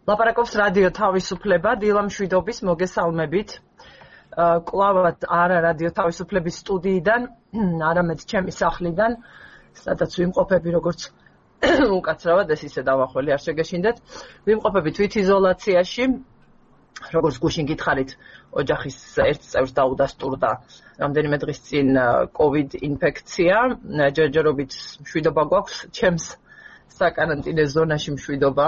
ლაპარაკობს რადიო თავისუფლება, დილა მშვიდობის მოგესალმებით. კლავად არა რადიო თავისუფლების სტუდიიდან, არამედ ჩემი სახლიდან, სადაც ვიმყოფები როგორც უკაცრავად ეს ისე დავახველი არ შეგეშინდეთ. ვიმყოფები თვითიზოლაციაში, როგორც გუშინ გითხარით, ოჯახის ერთ წევრს დაუდასტურდა რამდენიმე დღის წინ COVID ინფექცია, ჯერჯერობით მშვიდობა გვაქვს, ჩემს საკარანტინე ზონაში მშვიდობა.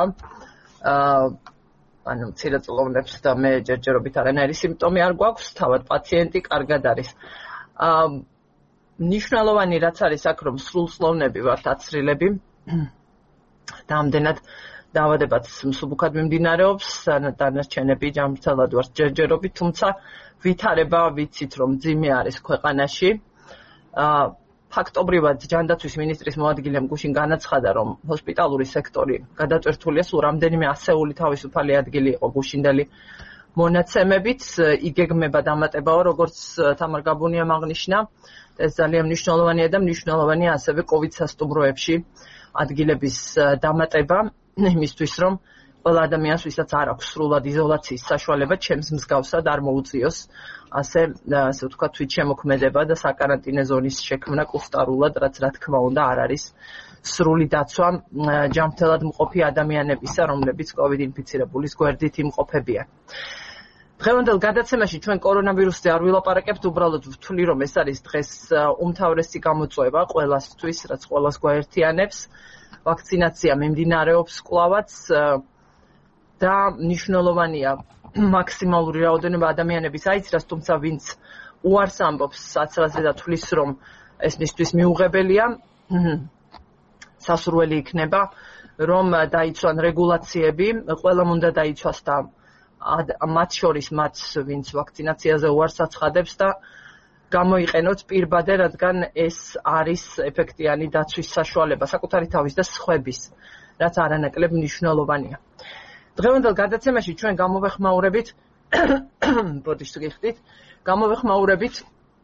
ანუ მცირეწლოვნებს და მე ჯერჯერობით არანაირი სიმპტომი არ გვაქვს, თავად პაციენტი კარგად არის. მნიშვნელოვანი რაც არის აქ, რომ სრულწლოვნები ვართ აცრილები და ამდენად დაავადებაც მსუბუქად მიმდინარეობს, დანარჩენები ჯანმრთელად ვართ ჯერჯერობით, თუმცა ვითარება ვიცით, რომ მძიმე არის ქვეყანაში. ფაქტობრივად ჯანდაცვის მინისტრის მოადგილემ გუშინ განაცხადა, რომ ჰოსპიტალური სექტორი გადაწვერთულია, სულ რამდენიმე ასეული თავისუფალი ადგილი იყო გუშინდელი მონაცემებით, იგეგმება დამატებაო, როგორც თამარ გაბუნიამ აღნიშნა, ეს ძალიან მნიშვნელოვანია და მნიშვნელოვანია ასევე COVID სასტუმროებში ადგილების დამატება, იმისთვის რომ ყველა ადამიანს, ვისაც არ აქვს სრულად იზოლაციის საშუალება, ჩემს მსგავსად არ მოუწიოს ასე ვთქვათ, თვითშემოქმედება და საკარანტინე ზონის შექმნა კუსტარულად, რაც რა თქმა უნდა არ არის სრული დაცვა ჯანმრთელად მყოფი ადამიანებისა, რომლებიც COVID ინფიცირებულის გვერდით იმყოფებიან. დღევანდელ გადაცემაში ჩვენ კორონავირუსზე არ ვილაპარაკებთ, უბრალოდ ვთვლი, რომ ეს არის დღეს უმთავრესი გამოწვევა ყველასთვის, რაც ყველას გვაერთიანებს. ვაქცინაცია მიმდინარეობს კვლავაც და მნიშვნელოვანია მაქსიმალური რაოდენობა ადამიანების აიცრას, თუმცა ვინც უარს ამბობს საცრაზე და თვლის, რომ ეს მისთვის მიუღებელია, სასურველი იქნება, რომ დაიცვან რეგულაციები, ყველამ უნდა დაიცვას და მათ შორის მათ, ვინც ვაქცინაციაზე უარს აცხადებს და გამოიყენოთ პირბადე, რადგან ეს არის ეფექტიანი დაცვის საშუალება საკუთარი თავის და სხვების, რაც არანაკლებ მნიშვნელოვანია. დღევანდელ გადაცემაში ჩვენ გამოვეხმაურებით, ბოდიშს გიხდით, გამოვეხმაურებით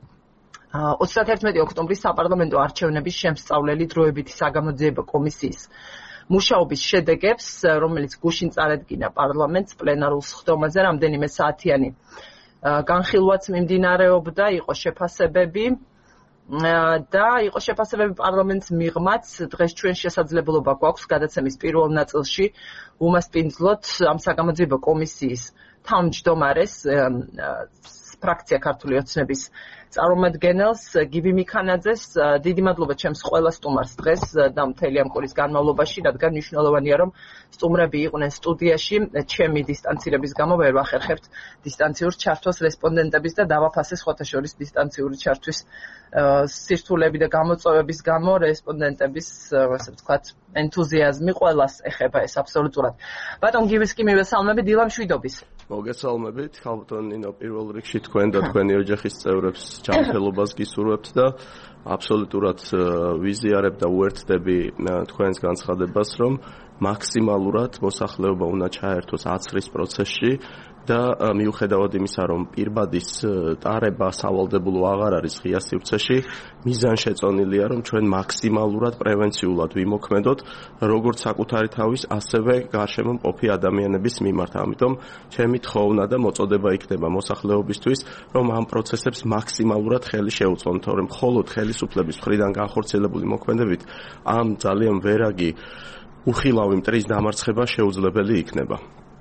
31 ოქტომბრის საპარლამენტო არჩევნების შემსწავლელი დროებითი საგამოძიებო კომისიის მუშაობის შედეგებს, რომელიც გუშინ წარადგინა პარლამენტს პლენარულ სხდომაზე, რამდენიმე საათიანი განხილვაც მიმდინარეობდა, იყო შეფასებები და იყო შეფასებები პარლამენტს მიღმაც. დღეს ჩვენ შესაძლებლობა გვაქვს გადაცემის პირველ ნაწილში უმასპინძლოთ ამ საგამოძიებო კომისიის თავმჯდომარეს ფრაქცია ქართული ოცნების წარმომადგენელს გივი მიქანაძეს. დიდი მადლობა ჩემს ყველა სტუმარს დღეს და მთელი ამ კვირის განმავლობაში, რადგან მნიშვნელოვანია, რომ სტუმრები იყვნენ სტუდიაში. ჩემი დისტანცირების გამო ვერ ვახერხებთ დისტანციურ ჩართვას რესპონდენტების და დავაფასე სხვათა შორის დისტანციური ჩართვის სირთულეები და გამოწვევების გამო რესპონდენტების, ასე ვთქვათ, ენთუზიაზმი ყველას ეხება ეს აბსოლუტურად. ბატონ გივის კი მივესალმებით, დილა მშვიდობის. მოგესალმებით, ხალბატონ ნინო, პირველ რიგში თქვენ და თქვენი ოჯახის წევრებს ჯანმრთელობას გისურვებთ და აბსოლუტურად ვიზიარებ და უერთდები თქვენს განცხადებას, რომ მაქსიმალურად მოსახლეობა უნდა ჩაერთოს აცრის პროცესში და მიუხედავად იმისა, რომ პირბადის ტარება სავალდებულო აღარ არის ღია სივრცეში, მიზანშეწონილია, რომ ჩვენ მაქსიმალურად პრევენციულად ვიმოქმედოთ, როგორც საკუთარი თავის, ასევე გარშემო მყოფი ადამიანების მიმართ. ამიტომ ჩემი თხოვნა და მოწოდება იქნება მოსახლეობისთვის, რომ ამ პროცესებს მაქსიმალურად ხელი შეუწყონ, თორემ მხოლოდ ხელისუფლების მხრიდან განხორციელებული მოქმედებით ამ ძალიან ვერაგი უხილავი მტრის დამარცხება შეუძლებელი იქნება.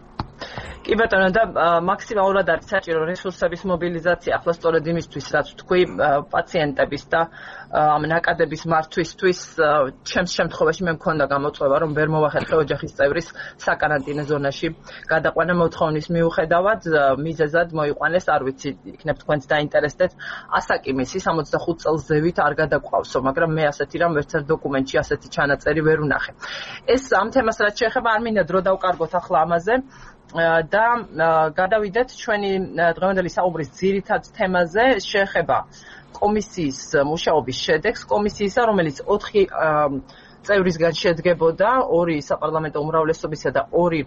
კი ბატონო, და მაქსიმალურად არის საჭირო რესურსების მობილიზაცია, ახლა სწორედ იმისთვის, რაც თქვი, პაციენტების და ამ ნაკადების მართვისთვის. ჩემს შემთხვევაში მე მქონდა გამოწვევა, რომ ვერ მოვახერხე ოჯახის წევრის საკარანტინე ზონაში გადაყვანა მოთხოვნის მიუხედავად, მიზეზად მოიყვანეს, არ ვიცი, იქნებ თქვენც დაინტერესდეთ, ასაკიმისი 65 წელს ზევით არ გადაყვავსო, მაგრამ მე ასეთი რამ ვერც ერთ დოკუმენტში ასეთი ჩანაწერი ვერ ვნახე. ეს ამ თემას რაც შეეხება, არ მინდა დრო დავკარგოთ ახლა ამაზე. და გადავიდეთ ჩვენი დღევანდელი საუბრის ძირითად თემაზე, შეეხება კომისიის მუშაობის შედეგს, კომისიისა, რომელიც 4 წევრისგან შედგებოდა, 2 საპარლამენტო უმრავლესობისა და 2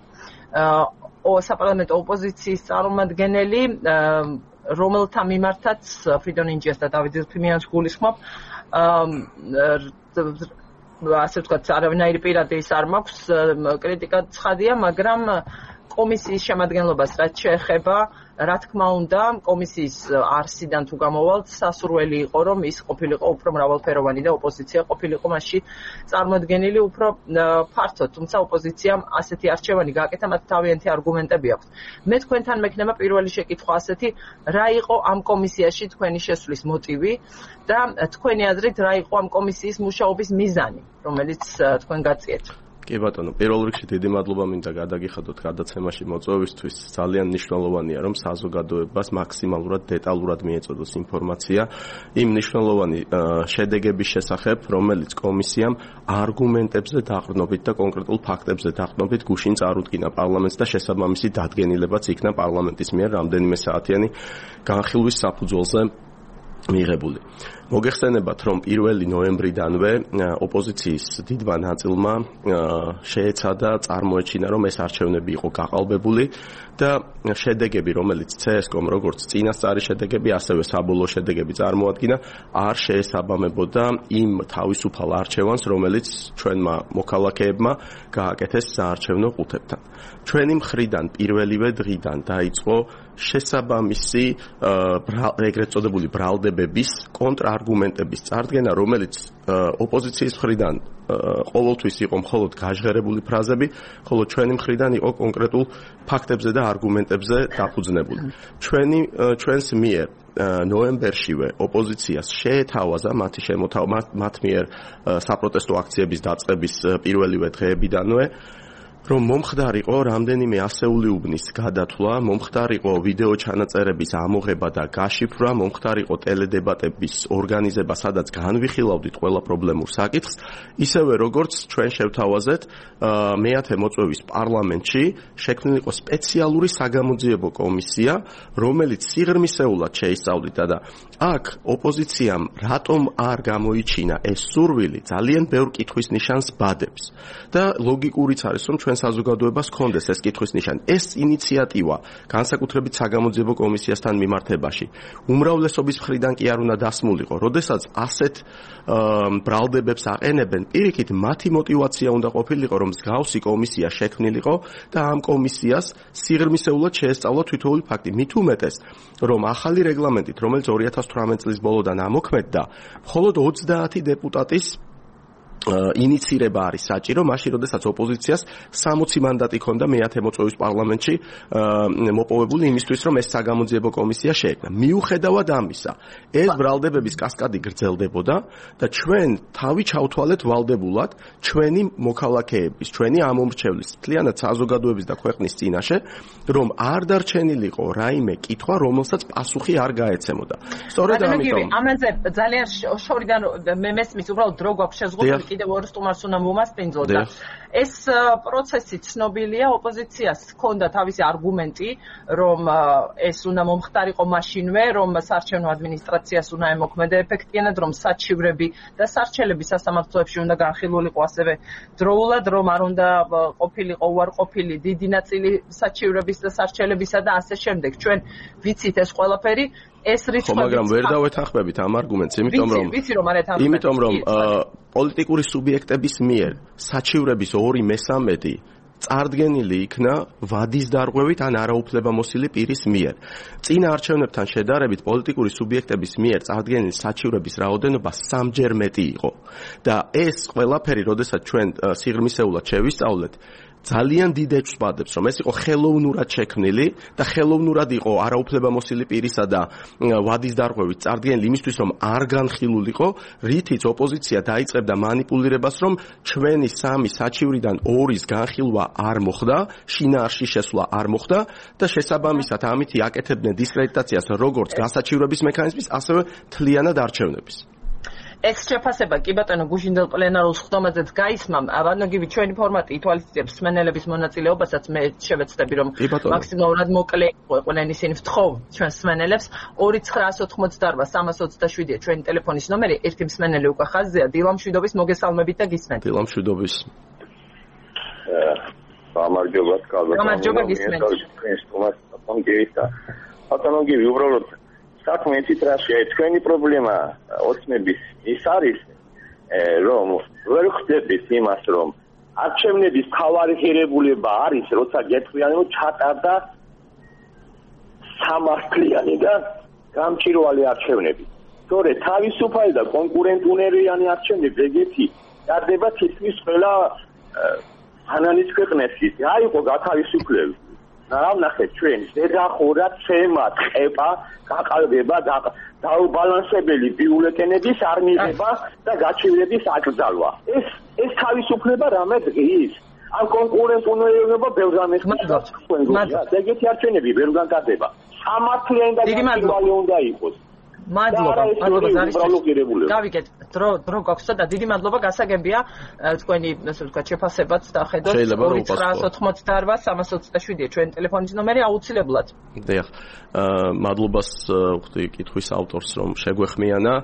საპარლამენტო ოპოზიციის წარმომადგენელი, რომელთა მიმართაც ფრიდონ ინჯიას და დავით ზილფიმიანს გულისხმობ, ასე ვთქვათ, არავინაირი პირადი ის არ მაქვს, კრიტიკა ცხადია, მაგრამ კომისიის შემადგენლობას რაც შეეხება, რა თქმა უნდა, კომისიის არსიდან თუ გამოვალთ, სასურველი იყო, რომ ის ყოფილიყო უფრო მრავალფეროვანი და ოპოზიცია ყოფილიყო მასში წარმოდგენილი უფრო ფართოდ, თუმცა ოპოზიციამ ასეთი არჩევანი გააკეთა, მათ თავიანთი არგუმენტები აქვს. მე თქვენთან მექნება პირველი შეკითხვა ასეთი, რა იყო ამ კომისიაში თქვენი შესვლის მოტივი და თქვენი აზრით რა იყო ამ კომისიის მუშაობის მიზანი, რომელიც თქვენ გაწიეთ? კი ბატონო, პირველ რიგში დიდი მადლობა მინდა გადაგიხადოთ გადაცემაში მოწვევისთვის. ძალიან მნიშვნელოვანია, რომ საზოგადოებას მაქსიმალურად დეტალურად მიეწოდოს ინფორმაცია იმ მნიშვნელოვანი შედეგების შესახებ, რომელიც კომისიამ არგუმენტებზე დაყრდნობით და კონკრეტულ ფაქტებზე დაყრდნობით გუშინ წარუდგინა პარლამენტს და შესაბამისი დადგენილებაც იქნა პარლამენტის მიერ რამდენიმე საათიანი განხილვის საფუძველზე მიღებული. მოგეხსენებათ, რომ 1 ნოემბრიდანვე ოპოზიციის დიდმა ნაწილმა შეეცადა წარმოეჩინა, რომ ეს არჩევნები იყო გაყალბებული და შედეგები, რომელიც CSKOM როგორც წინასწარი შედეგები, ასევე საბოლოო შედეგები წარმოადგინა, არ შეესაბამებოდა იმ თავისუფალ არჩევანს, რომელიც ჩვენმა მოქალაქეებმა გააკეთეს საარჩევნო ყუთებთან. ჩვენი მხრიდან პირველივე დღიდან დაიწყო შესაბამისი ეგრეთ წოდებული ბრალდებების კონტრარგუმენტების წარდგენა, რომელიც ოპოზიციის მხრიდან ყოველთვის იყო მხოლოდ გაჟღერებული ფრაზები, ხოლო ჩვენი მხრიდან იყო კონკრეტულ ფაქტებზე და არგუმენტებზე დაფუძნებული. ჩვენს მიერ ნოემბერშივე ოპოზიციას შეეთავაზა მათ მიერ საპროტესტო აქციების დაწყების პირველივე დღეებიდანვე, რომ მომხდარიყო რამდენიმე ასეული უბნის გადათვლა, მომხდარიყო ვიდეო ჩანაწერების ამოღება და გაშიფრვა, მომხდარიყო ტელედებატების ორგანიზება, სადაც განვიხილავდით ყველა პრობლემურ საკითხს, ისევე როგორც ჩვენ შევთავაზეთ მეათე მოწვევის პარლამენტში შექმნილიყო სპეციალური საგამოძიებო კომისია, რომელიც სიღრმისეულად შეისწავლიდა და აქ ოპოზიციამ რატომ არ გამოიჩინა ეს სურვილი ძალიან ბევრ კითხვის ნიშანს ბადებს და ლოგიკურიც არის, რომ ჩვენ საზოგადოებას ჰქონდეს ეს კითხვის ნიშანი. ეს ინიციატივა განსაკუთრებით საგამოძიებო კომისიასთან მიმართებაში უმრავლესობის მხრიდან კი არ უნდა დასმულიყო. როდესაც ასეთ ბრალდებებს აყენებენ, პირიქით მათი мотиваცია უნდა ყოფილიყო, რომ მსგავსი კომისია შექმნილიყო და ამ კომისიას სიღრმისეულად შეესწავლა თითოეული ფაქტი. მით უმეტეს, რომ ახალი რეგლამენტით, რომელიც 2018 წლის ბოლოდან ამოქმედდა, მხოლოდ 30 დეპუტატის ინიცირება არის საჭირო, მაშინ როდესაც ოპოზიციას 60 მანდატი ჰქონდა მეათე მოწვევის პარლამენტში მოპოვებული იმისთვის, რომ ეს საგამოძიებო კომისია შეექმნა. მიუხედავად ამისა, ეს ბრალდებების კასკადი გრძელდებოდა და ჩვენ თავი ჩავთვალეთ ვალდებულად ჩვენი მოქალაქეების, ჩვენი ამომრჩევლის, მთლიანად საზოგადოების და ქვეყნის წინაშე, რომ არ დარჩენილიყო რაიმე კითხვა, რომელსაც პასუხი არ გაეცემოდა. სწორედ ამიტომ ამაზე ძალიან შორიდან მე მესმის, უბრალოდ დრო გვაქვს შეზღუდული, კიდევ ორ სტუმარს უნდა მომასპინძლოთ და ეს პროცესი ცნობილია, ოპოზიციას ჰქონდა თავისი არგუმენტი, რომ ეს უნდა მომხდარიყო მაშინვე, რომ საარჩევნო ადმინისტრაციას უნდა ემოქმედა ეფექტიანად, რომ საჩივრები და სარჩელები სასამართლოებში უნდა განხილულიყო ასევე დროულად, რომ არ უნდა ყოფილიყო უარყოფილი დიდი ნაწილი საჩივრების და სარჩელებისა და ასე შემდეგ. ჩვენ ვიცით ეს ყველაფერი, ეს რიცხვები, მაგრამ ვერ დავეთანხმებით ამ არგუმენტს, იმიტომ რომ პოლიტიკური სუბიექტების მიერ საჩივრების 2/3 წარდგენილი იქნა ვადის დარღვევით ან არაუფლებამოსილი პირის მიერ. წინა არჩევნებთან შედარებით პოლიტიკური სუბიექტების მიერ წარდგენილი საჩივრების რაოდენობა 3-ჯერ მეტი იყო. და ეს ყველაფერი, როდესაც ჩვენ სიღრმისეულად შევისწავლეთ, ძალიან დიდ ეჭვს ბადებს, რომ ეს იყო ხელოვნურად შექმნილი და ხელოვნურად იყო არაუფლებამოსილი პირისა და ვადის დარღვევით წარდგენილი იმისთვის, რომ არ განხილულიყო, რითიც ოპოზიცია დაიწყებდა манипуლირებას, რომ ჩვენი 3 საჩივრიდან 2-ის განხილვა არ მოხდა, შინაარსში შესვლა არ მოხდა და შესაბამისად ამითი აკეთებდნენ დისკრედიტაციას როგორც გასაჩივრების მექანიზმის, ასევე მთლიანად არჩევნების. ეს შეფასება კი ბატონო გუშინდელ პლენარულ სხდომაზეც გაისმა, ბატონო ჩვენი ფორმატი ითვალისწინებს მსმენელების მონაწილეობასაც, მე შევეცდები რომ მაქსიმალურად მოკლე იყვნენ ისინი ვთხოვ ჩვენს მსმენელებს 2988327-ია ჩვენი ტელეფონის ნომერი, ერთი მსმენელი უკვე ხაზზეა, დილამშვიდობის მოგესალმებით და გისმენთ. დილამშვიდობის. გამარჯობა, გამარჯობა გისმენთ. ბატონო გივი უბრალოდ საქმე იცით რა შეა, თქვენი პრობლემა ოცნების ის არის, რომ ვერ ხვდებით იმას, რომ არჩევნების მთავარი ღირებულება არის, როცა გეტყვიან, რომ ჩატარდა სამართლიანი და გამჭირვალე არჩევნები. სწორედ თავისუფალი და კონკურენტუნარიანი არჩევნები ეგეთი ტარდება თითქმის ყველა ანალის ქვეყნებში. რა იყო გათავისუფლება? რა ვნახეთ ჩვენ, ზედახურა, ცემა, ყეპა, გაყალბება, დაუბალანსებელი ბიულეტენების არ მიღება და გაჩივრების აკრძალვა. ეს თავისუფლება რამე დღის? ამ კონკურენტუნარიანობა ბევრგან ეხმარება. ეგეთი არჩევნები ვერ განკარდება. სამართლიანი და გამჭირვალე უნდა იყოს. მადლობა გავიგეთ დრო გვაქვს და დიდი მადლობა გასაგებია თქვენი ასე ვთქვათ შეფასებაც და ხედოთ 2988-327 ჩვენ ტელეფონის ნომერი აუცილებლად. დიახ, მადლობას ვხდი კითხვის ავტორს რომ შეგვეხმიანა,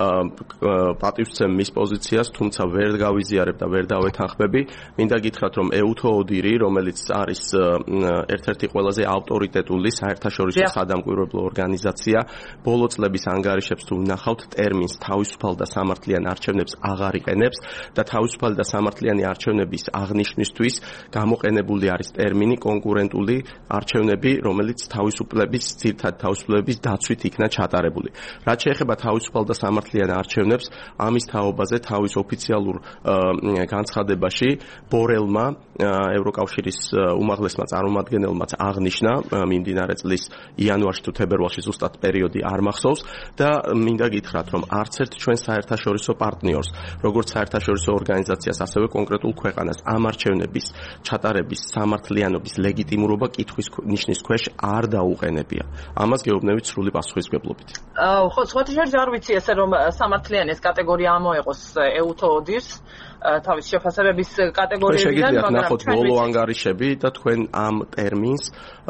პატივსცემ მის პოზიციას, თუმცა ვერ გავიზიარებ და ვერ დავეთანხმები. მინდა გითხრათ რომ EUTHODIR, რომელიც არის ერთ-ერთი ყველაზე ავტორიტეტული საერთაშორისო სადამკვირვებლო ორგანიზაცია, ბოლო წლების ანგარიშებს თუ ვნახავთ ტერმინს თავისუფალ და სამართლიან არჩევნებს აღარ იყენებს და თავისუფალი და სამართლიანი არჩევნების აღნიშვნისთვის გამოყენებული არის ტერმინი კონკურენტული არჩევნები, რომელიც ძირითადი თავისუფლების დაცვით იქნა ჩატარებული. რაც შეეხება თავისუფალ და სამართლიან არჩევნებს, ამის თაობაზე თავის ოფიციალურ განცხადებაში ბორელმა ევროკავშირის უმაღლესმა წარმომადგენელმაც აღნიშნა მიმდინარე წლის იანვარში თუ თებერვალში ზუსტად პერიოდი არ მახსოვს და მინდა გითხრათ რომ არც ერთ ჩვენ საერთაშორისო პარტნიორს, როგორც საერთაშორისო ორგანიზაციას, ასევე კონკრეტულ ქვეყანას ამ არჩევნების ჩატარების სამართლიანობის ლეგიტიმურობა კითხვის ნიშნის ქვეშ არ დაუყენებია. ამას გეუბნებით სრული პასუხისმგებლობით. ხო, სხვათა შორის არ ვიცი ესე რომ სამართლიანი ეს კატეგორია ამოეყოს EUTHODIR-ს თავის შეფასებების კატეგორიებიდან, მაგრამ ნახოთ ბოლო ანგარიშები და თქვენ ამ ტერმინს,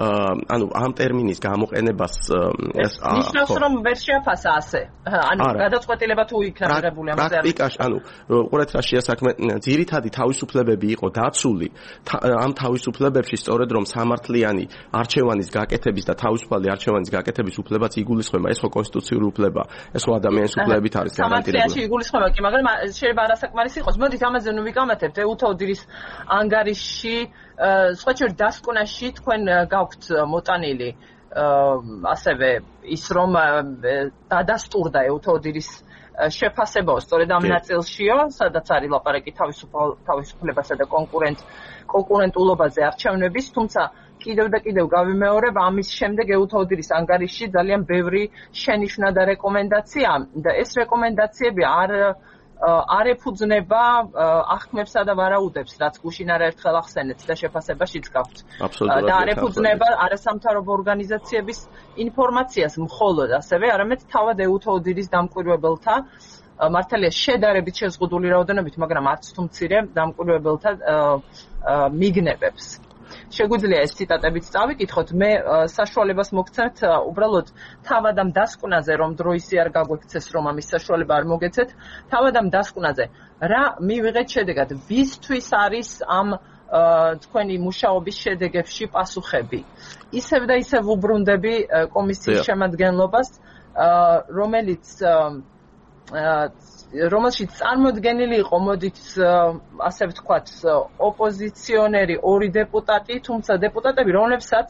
ამ ტერმინის გამოყენებას ნიშნავს რომ ვერ შეაფასა ასე. გადაწყვეტილება თუ იქნა მიღებული ამაზე. პრაქტიკაში, უყურეთ რა შეასაქმე, ძირითადი თავისუფლებები იყო დაცული. ამ თავისუფლებებში სწორედ რომ სამართლიანი არჩევანის გაკეთების და თავისუფალი არჩევანის გაკეთების უფლებაც იგულისხმება, ეს ხო კონსტიტუციური უფლება, ეს ხო ადამიანის უფლებებით არის გარანტირებული. სამართლიაში იგულისხმება კი, მაგრამ შეიძლება არასაკმარისი იყოს. მოდით ამაზე ნუ ვიკამათებთ EUTHODIR-ის ანგარიში, სხვა შორის დასკვნაში თქვენ გაქვთ მოტანილი ასევე ის რომ დადასტურდა EUTHODIR-ის შეფასებაო სწორედ ამ ნაწილშიო, სადაც არის ლაპარაკი თავისუფლებასა და კონკურენტულობაზე არჩევნების, თუმცა კიდევ და კიდევ გავიმეორებ, ამის შემდეგ EUTHODIR-ის ანგარიში ძალიან ბევრი შენიშვნა და რეკომენდაცია და ეს რეკომენდაციები არ ეფუძნება ახმებსა და ვარაუდებს, რაც გუშინ არაერთხელ ახსენეთ და შეფასებაშიც გაქვთ. და არ ეფუძნება არასამთავრობო ორგანიზაციების ინფორმაციას მხოლოდ ასევე, არამედ თავად EUTHODIR-ის დამკვირვებელთა, მართალია შედარებით შეზღუდული რაოდენობით, მაგრამ არც თუ მცირე დამკვირვებელთა მიგნებებს. შეგვიძლია ეს ციტატებიც წავიკითხოთ, მე საშუალებას მოგცემთ უბრალოდ თავად ამ დასკვნაზე, რომ დრო ისე არ გაგვექცეს, რომ ამის საშუალება არ მოგეცეთ, თავად ამ დასკვნაზე რა მივიღეთ შედეგად, ვისთვის არის ამ თქვენი მუშაობის შედეგებში პასუხები. ისევ და ისევ უბრუნდები კომისიის შემადგენლობას, რომელშიც წარმოდგენილი იყო, მოდით ასე ვთქვათ, ოპოზიციონერი ორი დეპუტატი, თუმცა დეპუტატები, რომლებსაც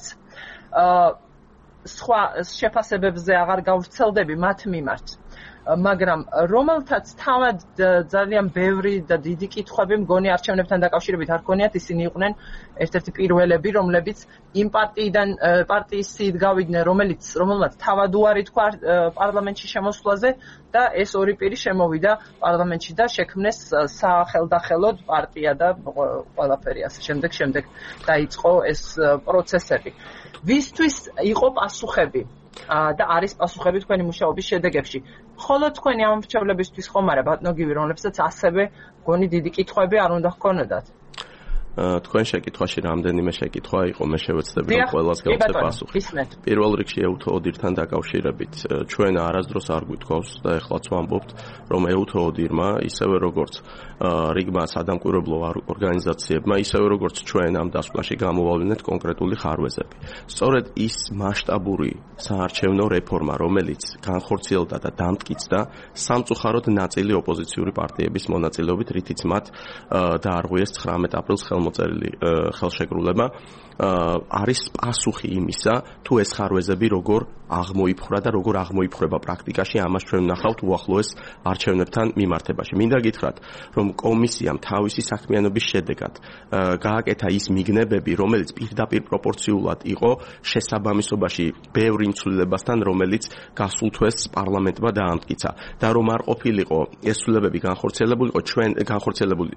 სხვა შეფასებებზე აღარ გავრცელდები მათ მიმართ. მაგრამ რომელთაც თავად ძალიან ბევრი და დიდი კითხვები მგონი არჩევნებთან დაკავშირებით არ ქონიათ, ისინი იყვნენ ერთ-ერთი პირველები, რომლებიც იმ პარტიის სიით გავიდნენ, რომელმაც თავად უარი თქვა პარლამენტში შემოსვლაზე და ეს ორი პირი შემოვიდა პარლამენტში და შექმნეს სახელდახელოდ პარტია და ყველაფერი ასე შემდეგ დაიწყო ეს პროცესები. ვისთვის იყო პასუხები? და არის პასუხები თქვენი მუშაობის შედეგებში. მხოლოდ თქვენი ამორჩევლებისთვის ხომ არა, ბატონო გივი, რომლებსაც ასევე გონი დიდი კითხვები არ უნდა ჰქონოდათ. თქვენ შეკითხვაში რამდენიმე შეკითხვა იყო, მე შევეცდები რომ ყველას გავცე პასუხი. პირველ რიგში EUTO ODIR-თან დაკავშირებით ჩვენ არასდროს არ გვითხოვს და ეხლაც ვამბობთ, რომ EUTO ODIR-მა ისევე როგორც რიგმა სადამკვირვებლო ორგანიზაციებმა, ისევე როგორც ჩვენ ამ დასკვნაში გამოვავლინეთ კონკრეტული ხარვეზები. სწორედ ის მასშტაბური საარჩევნო რეფორმა, რომელიც განხორციელდა და დამტკიცდა სამწუხაროდ ნაწილი ოპოზიციური პარტიების მონაწილეობით, რითიც მათ დაარღვიეს 19 აპრილს ხელმოწერილი ხელშეკრულება, არის პასუხი იმისა, თუ ეს ხარვეზები როგორ აღმოიფხვრა და როგორ აღმოიფხვრება პრაქტიკაში, ამას ჩვენ ვნახავთ უახლოეს არჩევნებთან მიმართებაში. მინდა გითხრათ, რომ კომისიამ თავისი საქმიანობის შედეგად გააკეთა ის მიგნებები, რომელიც პირდაპირ პროპორციულად იყო შესაბამისობაში ბევრ იმ ცვლილებასთან, რომელიც გასულ თვეს პარლამენტმა დაამტკიცა და რომ არ ყოფილიყო ეს ცვლილებები განხორციელებული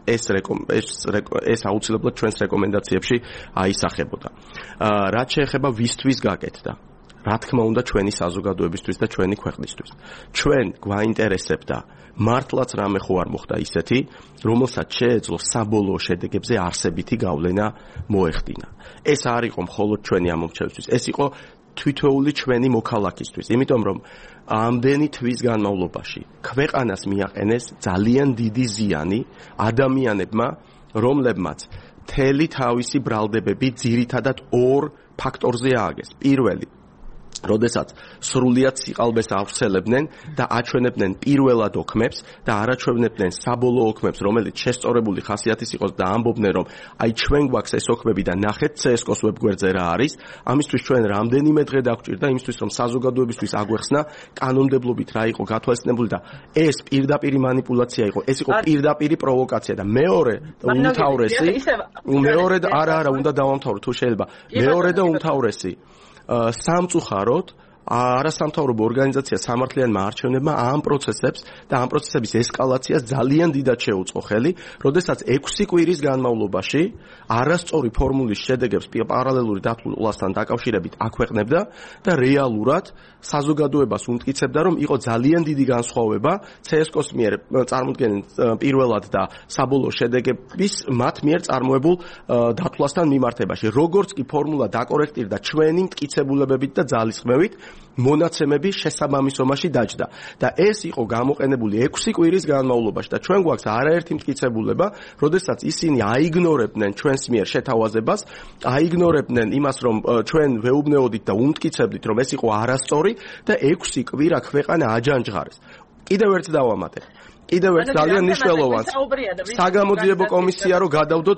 ეს აუცილებლად ჩვენს რეკომენდაციებში აისახებოდა. რაც შეეხება ვისთვის გაკეთდა, რა თქმა უნდა ჩვენი საზოგადოებისთვის და ჩვენი ქვეყნისთვის. ჩვენ გვაინტერესებდა მართლაც რამე ხო არ მოხდა ისეთი, რომელსაც შეეძლო საბოლოო შედეგებზე არსებითი გავლენა მოეხდინა. ეს არ იყო მხოლოდ ჩვენი ამომრჩევისთვის, ეს იყო თვითეული ჩვენი მოქალაქისთვის, იმიტომ რომ ამდენი თვის განმავლობაში ქვეყანას მიაყენეს ძალიან დიდი ზიანი ადამიანებმა, რომლებმაც მთელი თავისი ბრალდებები ძირითადად ორ ფაქტორზე ააგეს. პირველი, როდესაც სრულიად სიყალბეს ავრცელებდნენ და აჩვენებდნენ პირველად ოქმებს და არ აჩვენებდნენ საბოლოო ოქმებს, რომელიც შესწორებული ხასიათის იყოს და ამბობდნენ, რომ აი ჩვენ გვაქვს ეს ოქმები და ნახეთ CSKO-ს ვებგვერდზე რა არის. ამისთვის ჩვენ რამდენიმე დღე დაგვჭირდა იმისთვის, რომ საზოგადოებისთვის აგვეხსნა კანონმდებლობით რა იყო გათვალისწინებული და ეს პირდაპირი მანიპულაცია იყო, ეს იყო პირდაპირი პროვოკაცია და მეორე და უმთავრესი, უნდა დავამთავრო თუ შეიძლება. მეორე და უმთავრესი სამწუხაროდ არასამთავრობო ორგანიზაცია სამართლიანმა არჩევნებმა ამ პროცესებს და ამ პროცესების ესკალაციას ძალიან დიდად შეუწყო ხელი, როდესაც 6 კვირის განმავლობაში არასწორი ფორმულის შედეგებს პარალელური დათვლასთან დაკავშირებით აქვეყნებდა და რეალურად საზოგადოებას უმტკიცებდა, რომ იყო ძალიან დიდი განსხვავება CSKO-ს მიერ წარმოქმნილ პირველად და საბოლოო შედეგების მათ მიერ წარმოებულ დათვლასთან მიმართებაში. როგორც კი ფორმულა დაკორექტირდა ჩვენი მტკიცებულებებით და ძალისხმევით, მონაცემები შესაბამისობაში დაჯდა და ეს იყო გამოყენებული 6 კვირის განმავლობაში და ჩვენ გვაქვს არაერთი მტკიცებულება, როდესაც ისინი აიგნორებდნენ ჩვენს მიერ შეთავაზებას, აიგნორებდნენ იმას, რომ ჩვენ ვეუბნეოდით და უმტკიცებდით, რომ ეს იყო არასწორი და 6 კვირა ქვეყანა აჯანჯღარეს. კიდევ ერთ დავამატებ. კიდევ ერთ ძალიან მნიშვნელოვანს საგამოძიებო კომისია რომ გადავდოთ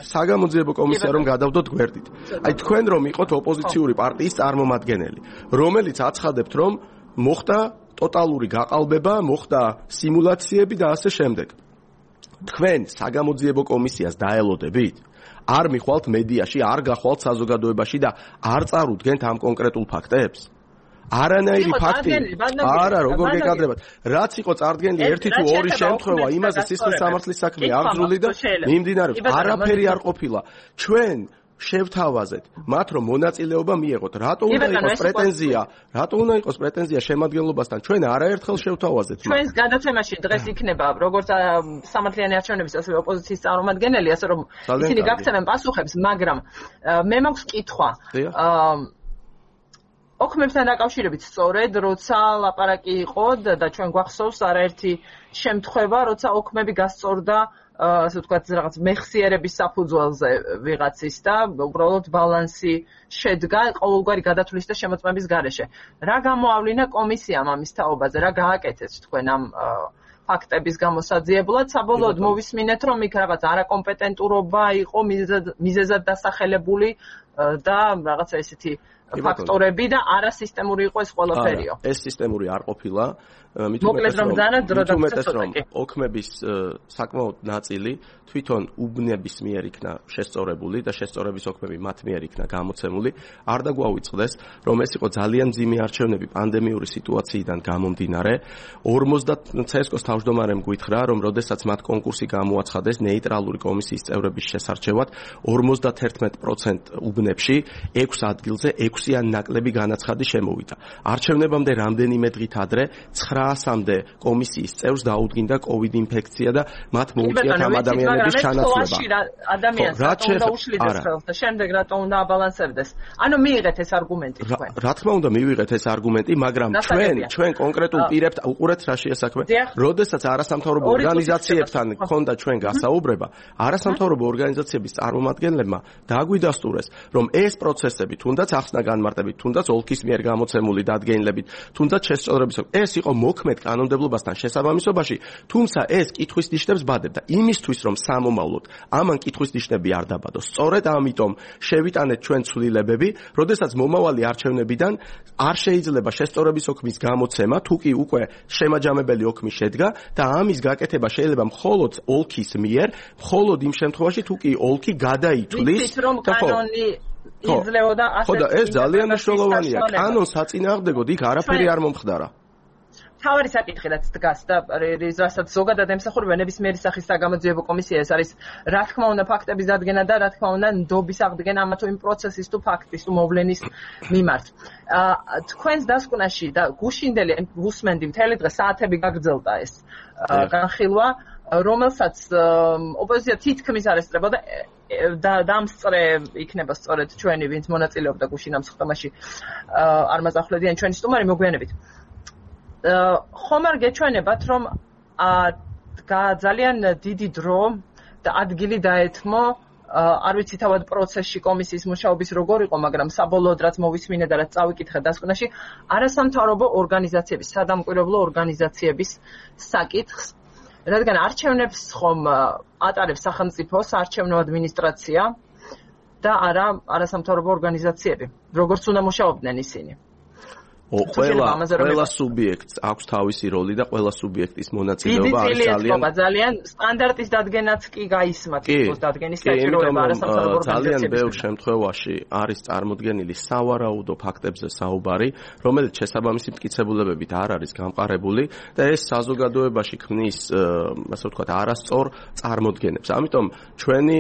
გვერდით. აი თქვენ რომ იყოთ ოპოზიციური პარტიის წარმომადგენელი, რომელიც აცხადებთ, რომ მოხდა ტოტალური გაყალბება, მოხდა სიმულაციები და ასე შემდეგ. თქვენ საგამოძიებო კომისიას დაელოდებით? არ მიხვალთ მედიაში, არ გახვალთ საზოგადოებაში და არ წარუდგენთ ამ კონკრეტულ ფაქტებს? არანაირი ფაქტი არა როგორ გეკადრებათ რაც იყო წარდგენილი ერთი თუ ორი შემთხვევა იმაზე სისხლის სამართლის საქმე აღძრული და მიმდინარეობს არაფერი არ ყოფილა ჩვენ შევთავაზეთ მათ რომ მონაწილეობა მიეღოთ რატო უნდა იყოს პრეტენზია შემადგენლობასთან ჩვენ არაერთხელ შევთავაზეთ ჩვენს გადაცემაში დღეს იქნება როგორც სამართლიანი არჩევნების ასევე ოპოზიციის წარმომადგენელი ასე რომ ისინი გაგცემენ პასუხებს მაგრამ მე მაქვს კითხვა ოქმებთან დაკავშირებით სწორედ, როცა ლაპარაკი იყო და ჩვენ გვახსოვს არაერთი შემთხვევა, როცა ოქმები გასწორდა, ასე ვთქვათ, რაღაც მეხსიერების საფუძველზე ვიღაცის და უბრალოდ ბალანსი შედგა ყოველგვარი გადათვლის და შემოწმების გარეშე. რა გამოავლინა კომისიამ ამის თაობაზე, რა გააკეთეს თქვენ ამ ფაქტების გამოსაძიებლად, საბოლოოდ მოვისმინეთ, რომ იქ რაღაც არაკომპეტენტურობა იყო მიზეზად დასახელებული და რაღაცა ესეთი ფაქტორები და არასისტემური იყო ეს ყველაფერიო. ეს სისტემური არ ყოფილა. მოკლედ რომ ძალიან დრო რომ ოქმების საკმაოდ ნაწილი თვითონ უბნების მიერ იქნა შესწორებული და შესწორების ოქმები მათ მიერ იქნა გამოცემული. არ დაგვაუწყდეს, რომ ეს იყო ძალიან მძიმე არჩევნები პანდემიური სიტუაციიდან გამომდინარე. 50 CSKO-ს თავმჯდომარემ გითხრა, რომ როდესაც მათ კონკურსი გამოაცხადეს ნეიტრალური კომისიის წევრების შესარჩევად, 51% უბნებში 6 ადგილზე 6 6-იანი ნაკლები განაცხადი შემოვიდა. არჩევნებამდე რამდენიმე დღით ადრე 900-მდე კომისიის წევრს დაუდგინდა COVID ინფექცია და მათ მოუწიათ ამ ადამიანების ჩანაცვლება. ადამიანს უნდა უშლიდეს ხელს და შემდეგ რატო უნდა აბალანსებდეს? ანუ მიიღეთ ეს არგუმენტი თქვენ. რა თქმა უნდა მივიღეთ ეს არგუმენტი, მაგრამ ჩვენ კონკრეტულ პირებთ უყურეთ რა შეასაქმე. როდესაც არასამთავრობო ორგანიზაციებთან ქონდა ჩვენ გასაუბრება, არასამთავრობო ორგანიზაციების წარმომადგენლებმა დაგვიდასტურეს, რომ ეს პროცესები თუნდაც ახსნა განმარტებით, თუნდაც ოლქის მიერ გამოცემული დადგენილებით, თუნდაც შესწორების ეს იყო მოქმედ კანონმდებლობასთან შესაბამისობაში, თუმცა ეს კითხვის ნიშნებს ბადებდა. იმისთვის რომ სამომავლოდ ამან კითხვის ნიშნები არ დაბადოს. სწორედ ამიტომ შევიტანეთ ჩვენ ცვლილებები, როდესაც მომავალი არჩევნებიდან არ შეიძლება შესწორების ოქმის გამოცემა, თუ კი უკვე შემაჯამებელი ოქმი შედგა და ამის გაკეთება შეიძლება მხოლოდ ოლქის მიერ, მხოლოდ იმ შემთხვევაში, თუ კი ოლქი გადაითვლის და იძლეოდა ასე. ხო და ეს ძალიან მნიშვნელოვანია. კანონს საწინააღმდეგოდ იქ არაფერი არ მომხდარა. თავარი საკითხი რაც დგას და რასაც ზოგადად ემსახურება ნებისმიერი სახის საგამოძიებო კომისია, ეს არის რა თქმა უნდა ფაქტების დადგენა და რა თქმა უნდა ნდობის აღდგენა ამა თუ იმ პროცესის თუ ფაქტის თუ მოვლენის მიმართ. თქვენს დასკვნაში და გუშინდელი გუსმენდი მთელი დღე საათები გაგრძელდა ეს განხილვა, რომელსაც ოპოზიცია თითქმის არ ესწრებოდა და დამსწრე იქნება სწორედ ჩვენი ვინც მონაწილეობდა გუშინ ამ სხდომაში არ მაწახვლედიან ჩვენი სტუმარი მოგვიანებით. ხომ არ გეჩვენებათ რომ ძალიან დიდი დრო და ადგილი დაეთმო არ ვიცი თავად პროცესში კომისიის მუშაობის როგორ იყო, მაგრამ საბოლოოდ რაც მოვისმინე და რაც წავიკითხე დასკვნაში, არასამთავრობო ორგანიზაციების, სადამკვირვებლო ორგანიზაციების საკითხს, რადგან არჩევნებს ხომ ატარებს სახელმწიფო საარჩევნო ადმინისტრაცია და არასამთავრობო ორგანიზაციები. Როგორც უნდა მუშაობდნენ ისინი. ყველა სუბიექტს აქვს თავისი როლი და ყველა სუბიექტის მონაწილეობა არის ძალიან სტანდარტის დადგენაც კი გაისმა თვითონ დადგენის საჭიროება არასამთავრობო ორგანიზაციების. ძალიან ბევრ შემთხვევაში არის წარმოდგენილი სავარაუდო ფაქტებზე საუბარი, რომელიც შესაბამისი მტკიცებულებებით არ არის გამყარებული და ეს საზოგადოებაში ქმნის, ასე ვთქვათ, არასწორ წარმოდგენებს. ამიტომ ჩვენი,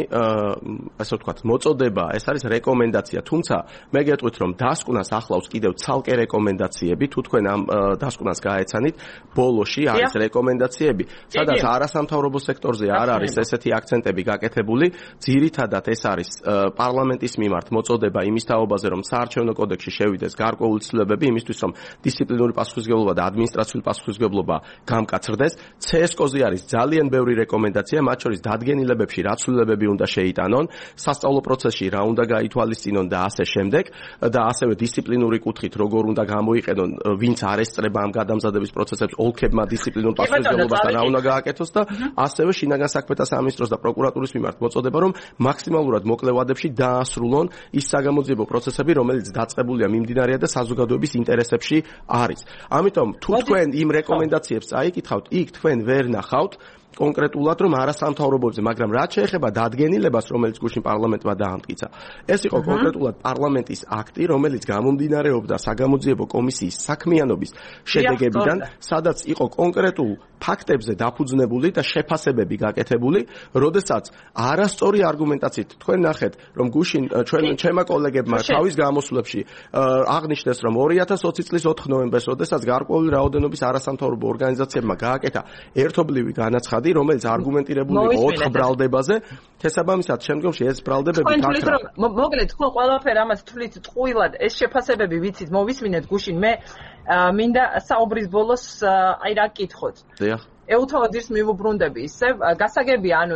ასე ვთქვათ, მოწოდება, ეს არის რეკომენდაცია, თუმცა მე გეტყვით, რომ დასკვნას ახლავს კიდევ ცალკე რეკომენდაციები, თუ თქვენ ამ დასკვნას გაეცანით, ბოლოში არის რეკომენდაციები, სადაც არასამთავრობო სექტორზე არ არის ესეთი აქცენტები გაკეთებული, ძირითადად ეს არის პარლამენტის მიმართ მოწოდება იმის თაობაზე, რომ საარჩევნო კოდექსში შევიდეს გარკვეული ცვლილებები იმისთვის, რომ დისციპლინური პასუხისმგებლობა და ადმინისტრაციული პასუხისმგებლობა გამკაცრდეს. CSCO-ზე არის ძალიან ბევრი რეკომენდაცია, მათ შორის დადგენილებებში რა ცვლილებები უნდა შეიტანონ, სასწავლო პროცესში რა უნდა გაითვალისწინონ და ასე შემდეგ და ასევე დისციპლინური კუთხით როგორ უნდა მოიყენონ ვინც არ ესწრება ამ გადამზადების პროცესებს, ოლქებმა დისციპლინურ პასუხისმგებლობასთან რა უნდა გააკეთოს და ასევე შინაგან საქმეთა სამინისტროს და პროკურატურის მიმართ მოწოდება, რომ მაქსიმალურად მოკლე ვადებში დაასრულონ ის საგამოძიებო პროცესები, რომელიც დაწყებულია, მიმდინარეა და საზოგადოების ინტერესებში არის. ამიტომ თუ თქვენ იმ რეკომენდაციებს წაიკითხავთ, იქ თქვენ ვერ ნახავთ კონკრეტულად რომ არასამთავრობოებზე, მაგრამ რაც შეეხება დადგენილებას, რომელიც გუშინ პარლამენტმა დაამტკიცა, ეს იყო კონკრეტულად პარლამენტის აქტი, რომელიც გამომდინარეობდა საგამოძიებო კომისიის საქმიანობის შედეგებიდან, სადაც იყო კონკრეტულ ფაქტებზე დაფუძნებული და შეფასებები გაკეთებული, როდესაც არასწორი არგუმენტაციით თქვენ ნახეთ, რომ გუშინ ჩემმა კოლეგებმა თავის გამოსვლებში აღნიშნეს, რომ 2020 წლის 4 ნოემბერს, როდესაც გარკვეული რაოდენობის არასამთავრობო ორგანიზაციებმა გააკეთა ერთობლივი განაცხადი, რომელიც არგუმენტირებული იყო 4 ბრალდებაზე, შესაბამისად შემდგომში ეს ბრალდებები გაქრა. მოგლეთ, თქვენ ყველაფერ ამას თვლით ტყუილად, ეს შეფასებები ვიცით, მოვისმინეთ გუშინ, მე მინდა საუბრის ბოლოს აი რა გკითხოთ. ეუთოდის მივუბრუნდები ისე გასაგებია, ანუ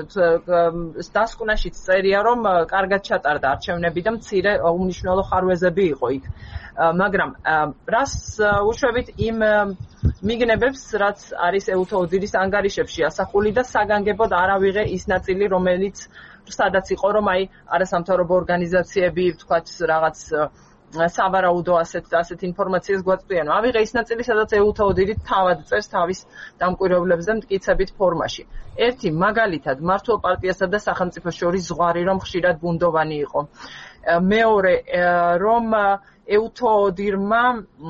დასკვნაშიც წერია, რომ კარგად ჩატარდა არჩევნები და მცირე უმნიშვნელო ხარვეზები იყო იქ. მაგრამ რას უშვებით იმ მიგნებებს, რაც არის ეუთოდის ანგარიშებში ასახული და საგანგებოდ არ ავიღე ის ნაწილი, რომელიც სადაც იყო, რომ აი არასამთავრობო ორგანიზაციები, ვთქვათ, რაღაც სავარაუდო ასეთ ინფორმაციას გვაწვდიან. ავიღე ის ნაწილი, სადაც ეუთოდი თავად წერს თავის დამკვირვებლებზე მტკიცებით ფორმაში. ერთი მაგალითად, მართლ პარტიასა და სახელმწიფოს შორის ზღვარი რომ ხშირად ბუნდოვანი იყო. მეორე, რომ ეუთოდირმა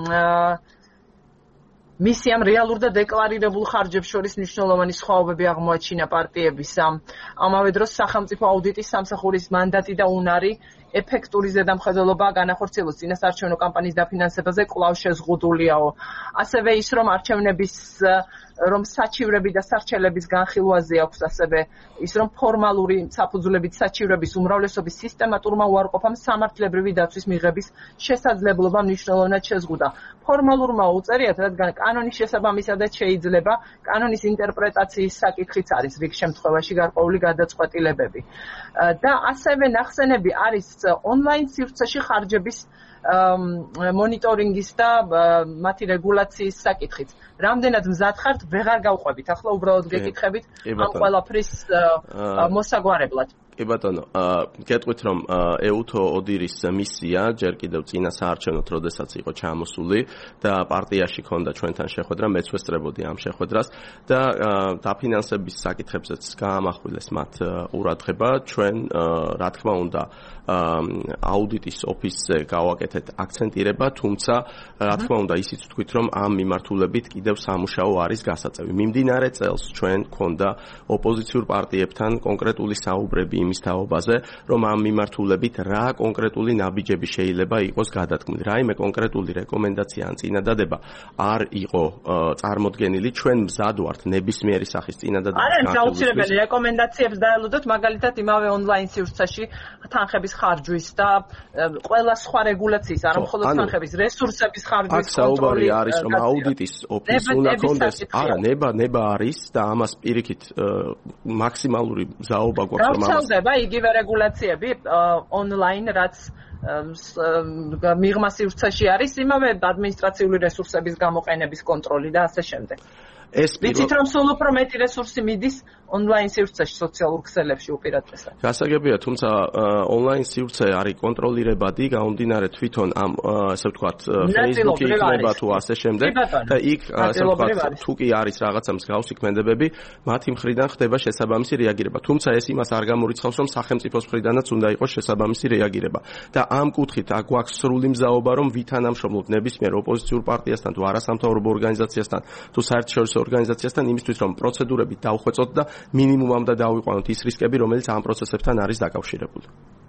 მისი ამ რეალურ და დეკლარირებულ ხარჯებს შორის მნიშვნელოვანი სხვაობები აღმოაჩინა პარტიებისა. ამავე დროს სახელმწიფო აუდიტის სამსახურის მანდატი და უნარი ეფექტური ზედამხედველობა განახორციელოს წინასაარჩევნო კამპანიის დაფინანსებაზე კვლავ შეზღუდულიაო. ასევე ის, რომ არჩევნების რომ საჩივრები და სარჩელების განხილვაზე აქვს ასევე ის, რომ ფორმალური საფუძვლებით საჩივრების უმრავლესობის სისტემატურმა უარყოფამ სამართლებრივი დაცვის მიღების შესაძლებლობა მნიშვნელოვნად შეზღუდა. ფორმალურმა უწერიათ, რადგან კანონის შესაბამისადაც შეიძლება კანონის ინტერპრეტაციის საკითხიც არის რიგ შემთხვევაში გარკვეული გადაწყვეტილებები. და ასევე ნახსენები არის ონლაინ სივრცეში ხარჯების მონიტორინგის და მათი რეგულაციის საკითხით. რამდენად მზად ხართ, ვეღარ გავყვებით. ახლა უბრალოდ გეკითხებით ამ ყველაფრის მოსაგვარებლად. კი ბატონო, გეტყვით რომ ეუთო ოდირის მისია ჯერ კიდევ წინა საარჩევნოთ, როდესაც იყო ჩამოსული და პარტიაში ქონდა ჩვენთან შეხვედრა, მეც ვესწრებოდი ამ შეხვედრას და დაფინანსების საკითხებზეც გაამახვილეს მათ ყურადღება. ჩვენ რა თქმა უნდა აუდიტის ოფისზე გავაკეთეთ აქცენტირება, თუმცა რა თქმა უნდა ისიც ვთქვით, რომ ამ მიმართულებით კიდევ სამუშაო არის გასაწევი. მიმდინარე წელს ჩვენ ქონდა ოპოზიციურ პარტიებთან კონკრეტული საუბრები იმის თაობაზე, რომ ამ მიმართულებით რა კონკრეტული ნაბიჯები შეიძლება იყოს გადადგმული. რაიმე კონკრეტული რეკომენდაცია ან წინადადება არ იყო წარმოდგენილი. ჩვენ მზად ვართ ნებისმიერი სახის წინადადებას. არა, აუცილებელი რეკომენდაციებს დაელოდოთ, მაგალითად იმავე ონლაინ სივრცეში თანხების ხარჯვის და ყველა სხვა რეგულაციის, არა მხოლოდ თანხების, რესურსების ხარჯვის კონტროლი. აქ საუბარი არის, რომ აუდიტის ოფისი უნდა კონდეს. არა, ნება არის და ამას პირიქით მაქსიმალური მზაობა გვაქვს, რომ ამას იგივე რეგულაციები ონლაინ, რაც მიღმა სივრცეში არის, იმავე ადმინისტრაციული რესურსების გამოყენების კონტროლი და ასე შემდეგ. ვიცით რომ სულ უფრო მეტი რესურსი მიდის ონლაინ სივრცეში, სოციალურ ქსელებში უპირატესად. გასაგებია, თუმცა ონლაინ სივრცე არის კონტროლირებადი, გამომდინარე თვითონ ამ ასე ვთქვათ Facebook-ი იქნება თუ ასე შემდეგ და იქ ასე ვთქვათ თუ კი არის რაღაცა მსგავსი ქმედებები, მათი მხრიდან ხდება შესაბამისი რეაგირება. თუმცა ეს იმას არ გამორიცხავს, რომ სახელმწიფოს მხრიდანაც უნდა იყოს შესაბამისი რეაგირება. და ამ კუთხით აქ გვაქვს სრული მზაობა, რომ ვითანამშრომლობთ ნებისმიერ ოპოზიციურ პარტიასთან თუ არასამთავრობო ორგანიზაციასთან თუ საერთაშორისო ორგანიზაციასთან იმისთვის, რომ პროცედურები დავხვეწოთ და მინიმუმ და დავიყვანოთ ის რისკები, რომელიც ამ პროცესებთან არის დაკავშირებული.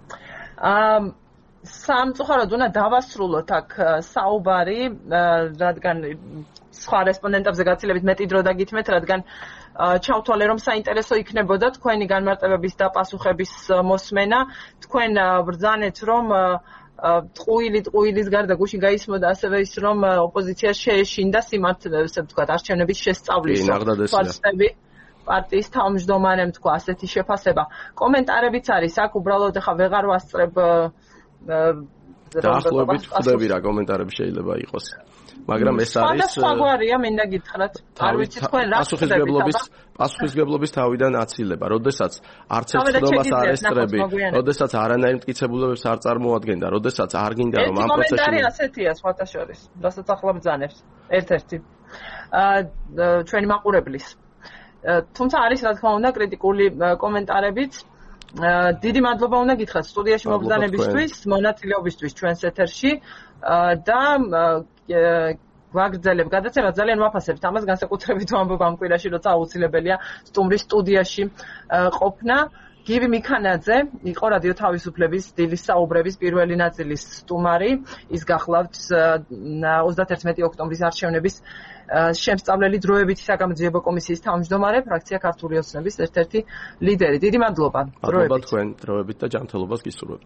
სამწუხაროდ უნდა დავასრულოთ აქ საუბარი, რადგან სხვა რესპონდენტებზე გაცილებით მეტი დრო დაგითმეთ, რადგან ჩავთვალე, რომ საინტერესო იქნებოდა თქვენი განმარტებების და პასუხების მოსმენა. თქვენ ბრძანეთ, რომ ტყუილის გარდა გუშინ გაისმოდა ასევე ის, რომ ოპოზიცია შეეშინდა ასე ვთქვათ, არჩევნების შესწავლის თვალსწრები. პარტიის თავმჯდომარემ თქვა ასეთი შეფასება. კომენტარებიც არის აქ, უბრალოდ ახლა ვეღარ ვასწრებ დაახლოებით ხვდები რა კომენტარები შეიძლება იყოს. მაგრამ ეს არის სხვაგვარია, მინდა გითხრათ. არ ვიცი თქვენ რა პასუხისმგებლობის თავიდან აცილება, როდესაც არც ერთ ხდომას არ ესწრები, როდესაც არანაირ მტკიცებულებებს არ წარმოადგენდა, როდესაც არ გინდა რომ ამ პროცესში კომენტარი ასეთია სხვათა შორის, რასაც ახლა ბრძანებს ერთ-ერთი ჩვენი მაყურებლის. თუმცა არის რა თქმა უნდა კრიტიკული კომენტარებიც. დიდი მადლობა უნდა გითხრათ სტუდიაში მობრძანებისთვის, მონაწილეობისთვის ჩვენს ეთერში და ვაგრძელებ გადაცემას, ძალიან ვაფასებთ ამას, განსაკუთრებით ვამბობ ამ კვირაში, როცა აუცილებელია სტუმრის სტუდიაში ყოფნა. გივი მიქანაძე იყო რადიო თავისუფლების დილის საუბრების პირველი ნაწილის სტუმარი. ის გახლავთ 31 ოქტომბრის არჩევნების შემსწავლელი დროებითი საგამოძიებო კომისიის თავმჯდომარე, ფრაქცია ქართული ოცნების ერთ-ერთი ლიდერი. დიდი მადლობა. მადლობა თქვენ დროებით და ჯანმრთელობას გისურვებთ.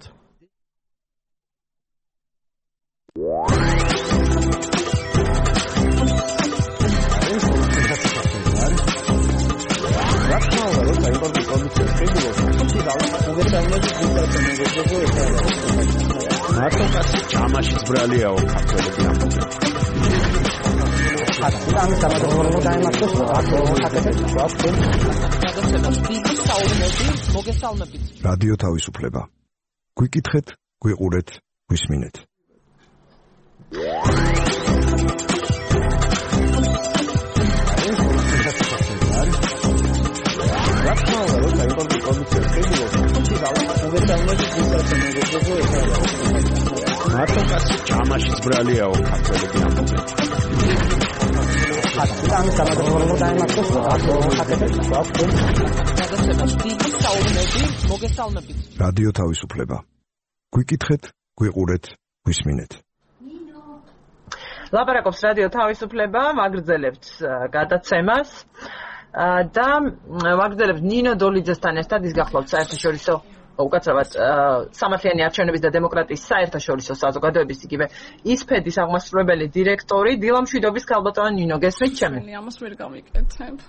მარტო ჩამაშიც ბრალიაო ქართველები ამბობენ. რადიო თავისუფლება. გვიკითხეთ, გვიყურეთ, გვისმინეთ. მარტო ჩამაშიც ბრალიაო ქართველები ამბობენ. რადიო თავისუფლება. გვიკითხეთ, გვიყურეთ, გვისმინეთ. ლაპარაკობს რადიო თავისუფლება, ვაგრძელებთ გადაცემას და ვაგრძელებთ ნინო დოლიძესთან ერთად ის გახლავთ საერთაშორისო უკაცრავად სამართლიანი არჩევნების და დემოკრატიის საერთაშორისო საზოგადოების იგივე ისფედის აღმასრულებელი დირექტორი დილამშვიდობის ქალბატონო ნინო, გესმით ჩემი? ამას ვერ გავიკეთებ.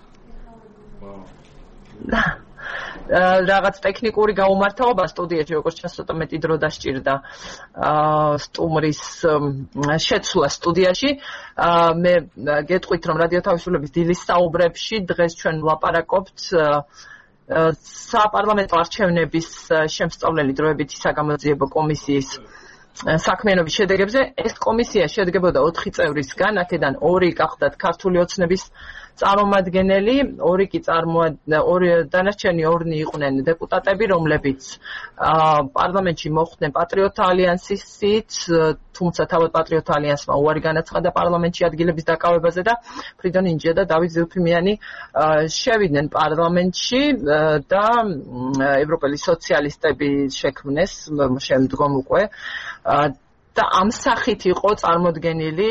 რაღაც ტექნიკური გაუმართლობა სტუდიაში, როგორც ჩანს, ცოტა მეტი დრო დასჭირდა სტუმრის შეცვლა სტუდიაში. მე გეტყვით, რომ რადიო თავისუფლების დილის საუბრებში დღეს ჩვენ ვლაპარაკობთ საპარლამენტო არჩევნების შემსწავლელი დროებითი საგამოძიებო კომისიის საქმიანობის შედეგებზე. ეს კომისია შედგებოდა 4 წევრისგან, აქედან 2 გახდათ ქართული ოცნების წარმომადგენელი, 2 კი დანარჩენი 2 იყვნენ დეპუტატები, რომლებიც პარლამენტში მოხვდნენ პატრიოტთა ალიანსის სიით, თუმცა თავად პატრიოტთა ალიანსმა უარი განაცხადა პარლამენტში ადგილების დაკავებაზე და ფრიდონ ინჯია და დავით ზილფიმიანი შევიდნენ პარლამენტში და ევროპელი სოციალისტები შექმნეს შემდგომ უკვე და ამ სახით იყო წარმოდგენილი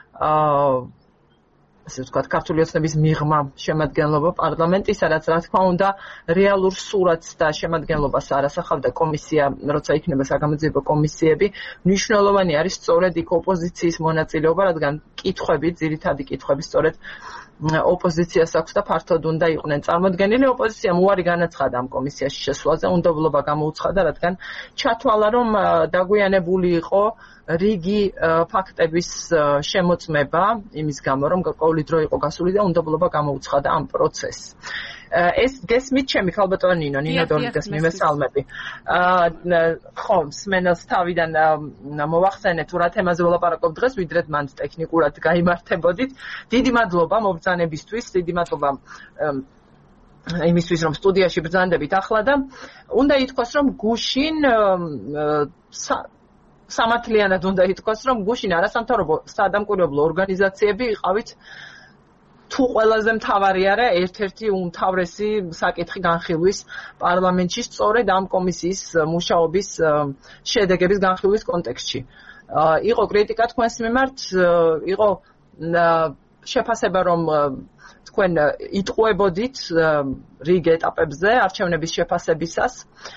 ასე ვთქვათ, ქართული ოცნების მიღმა შემადგენლობა პარლამენტისა, რაც რა თქმა უნდა რეალურ სურათს და შემადგენლობას არ ასახავდა კომისია, როცა იქნება საგამოძიებო კომისიები. მნიშვნელოვანი არის სწორედ იქ ოპოზიციის მონაწილეობა, რადგან კითხვები, ძირითადი კითხვები სწორედ ოპოზიციას აქვს და ფართოდ უნდა იყვნენ წარმოდგენილი. ოპოზიციამ უარი განაცხადა ამ კომისიაში შესვლაზე, უნდობლობა გამოუცხადა, რადგან ჩათვალა, რომ დაგვიანებული იყო რიგი ფაქტების შემოწმება იმის გამო, რომ გარკვეული დრო იყო გასული და უნდობლობა გამოუცხადა ამ პროცესს. ეს გესმით ჩემი ქალბატონო ნინო, ნინო დოლიძეს მიმესალმები. ხო, მსმენელს თავიდან მოვახსენეთ თუ რა თემაზე ვლაპარაკობ დღეს, ვიდრე მან ტექნიკურად გაიმართებოდით. დიდი მადლობა მობრძანებისთვის, დიდი მადლობა იმისთვის, რომ სტუდიაში ბრძანდებით ახლა და უნდა ითქვას, რომ გუშინ სამართლიანად უნდა ითქვას, რომ გუშინ არასამთავრობო სადამკვირვებლო ორგანიზაციები იყავით თუ ყველაზე მთავარი არა, ერთ-ერთი უმთავრესი საკითხი განხილვის პარლამენტში სწორედ ამ კომისიის მუშაობის შედეგების განხილვის კონტექსტში. იყო კრიტიკა თქვენს მიმართ, იყო შეფასება, რომ თქვენ იტყუებოდით რიგ ეტაპებზე არჩევნების შეფასებისას.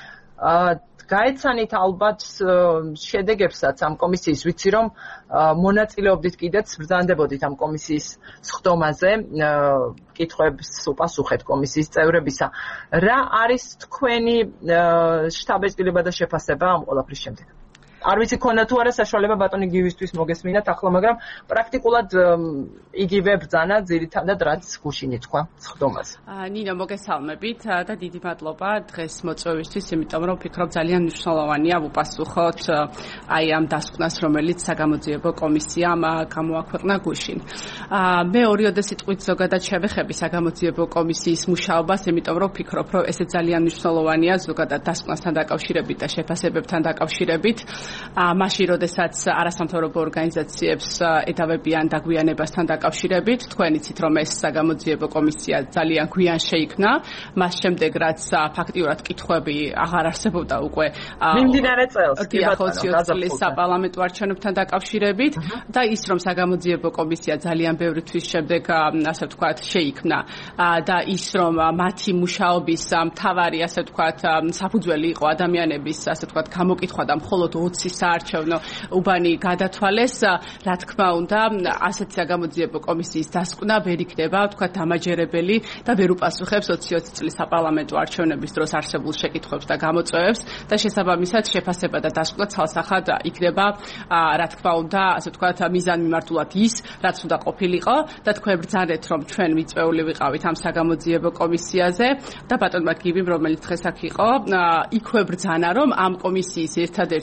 გაეცანით ალბათ შედეგებსაც ამ კომისიის, ვიცი რომ მონაწილეობდით კიდეც, ბრძანდებოდით ამ კომისიის სხდომაზე, კითხვებს უპასუხეთ კომისიის წევრებისა. რა არის თქვენი შთაბეჭდილება და შეფასება ამ ყველაფრის შემდეგ? არ ვიცი ქონდა თუ არა საშუალება ბატონი გივისთვის მოგესმინათ ახლა, მაგრამ პრაქტიკულად იგივე ბრძანა ძირითადად რაც გუშინი თქვა სხდომაზე. ნინო, მოგესალმებით და დიდი მადლობა დღეს მოწვევისთვის, იმიტომ რომ ვფიქრობ ძალიან მნიშვნელოვანია ვუპასუხოთ აი ამ დასკვნას, რომელიც საგამოძიებო კომისიამ გამოაქვეყნა გუშინ. მე ორიოდე სიტყვით ზოგადად შევეხები საგამოძიებო კომისიის მუშაობას, იმიტომ რომ ვფიქრობ, რომ ესე ძალიან მნიშვნელოვანია ზოგადად დასკვნასთან დაკავშირებით და შეფასებებთან დაკავშირებით. მაშინ, როდესაც არასამთავრობო ორგანიზაციებს ედავებიან დაგვიანებასთან დაკავშირებით, თქვენ იცით, რომ ეს საგამოძიებო კომისია ძალიან გვიან შეიქმნა, მას შემდეგ რაც ფაქტიურად კითხვები აღარ არსებობდა უკვე მიმდინარე წელს, 2020 წლის საპარლამენტო არჩევნებთან დაკავშირებით და ის, რომ საგამოძიებო კომისია ძალიან ბევრი თვის შემდეგ, ასე ვთქვათ, შეიქმნა და ის, რომ მათი მუშაობის მთავარი, ასე ვთქვათ, საფუძველი იყო ადამიანების, ასე ვთქვათ, გამოკითხვა და მხოლოდ 20 საარჩევნო უბანი გადათვალეს, რა თქმა უნდა, ასეთი საგამოძიებო კომისიის დასკვნა ვერ იქნება, ვთქვათ, დამაჯერებელი და ვერ უპასუხებს 2020 წლის საპარლამენტო არჩევნების დროს არსებულ შეკითხვებს და გამოწვევებს და შესაბამისად შეფასება და დასკვნა ცალსახად იქნება, რა თქმა უნდა, ასე ვთქვათ, მიზანმიმართულად ის, რაც უნდა ყოფილიყო და თქვენ ბრძანეთ, რომ ჩვენ მიწვეული ვიყავით ამ საგამოძიებო კომისიაზე და ბატონმა გივიმ, რომელიც დღეს აქ იყო, იქვე ბრძანა, რომ ამ კომისიის ერთადერთი მიზანი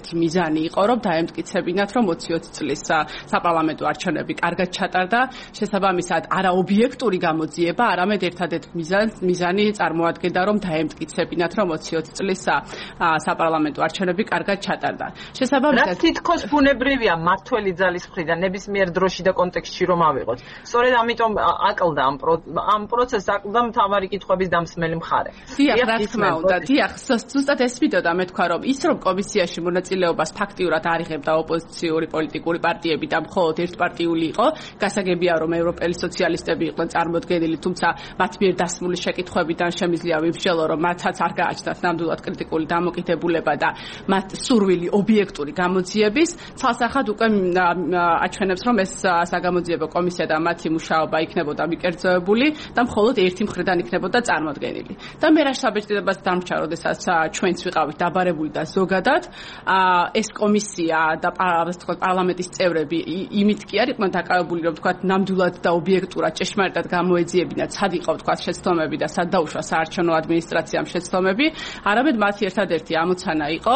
მიზანი იყო, რომ დაემტკიცებინათ, რომ 20 წლის საპარლამენტო არჩევნები კარგად ჩატარდა, შესაბამისად არა ობიექტური გამოძიება, არამედ ერთადერთ მიზანი წარმოადგენდა, რომ დაემტკიცებინათ, რომ 20 წლის საპარლამენტო არჩევნები კარგად ჩატარდა. შესაბამისად, რაც თითქოს ბუნებრივია მართველი ძალის მხრიდან ნებისმიერ დროში და კონტექსტში რომ ავიღოთ. სწორედ ამიტომ აკლდა ამ პროცესს აკლდა მთავარი კითხვების დამსმელი მხარე. დიახ, რა თქმა უნდა, დიახ, ზუსტად ეს ვიდოდა მე თქვა, რომ ის რომ კომისიაში მონაწილეობას ფაქტიურად არ იღებდა ოპოზიციური პოლიტიკური პარტიები და მხოლოდ ერთპარტიული იყო, გასაგებია, რომ ევროპელი სოციალისტები იყვნენ წარმოდგენილი, თუმცა მათ მიერ დასმული შეკითხვებიდან შემიძლია ვიმსჯელო, რომ მათაც არ გააჩნდათ ნამდვილად კრიტიკული დამოკიდებულება და მათ სურვილი ობიექტური გამოძიების, ცალსახად უკვე აჩვენებს, რომ ეს საგამოძიებო კომისია და მათი მუშაობა იქნებოდა მიკერძოებული და მხოლოდ ერთი მხრიდან იქნებოდა წარმოდგენილი. და მე რა საბეჭდილებას დამრჩა, როდესაც ჩვენც ვიყავით დაბარებული და ზოგადად ეს კომისია და პარლამენტის წევრები იმით კი არ იყვნენ დაკავებული, რომ თქვა ნამდვილად და ობიექტურად ჭეშმარიტად გამოეძიებინათ, სად იყო თქვა შეცდომები და სად დაუშვა საარჩევნო ადმინისტრაციამ შეცდომები, არამედ მათი ერთადერთი ამოცანა იყო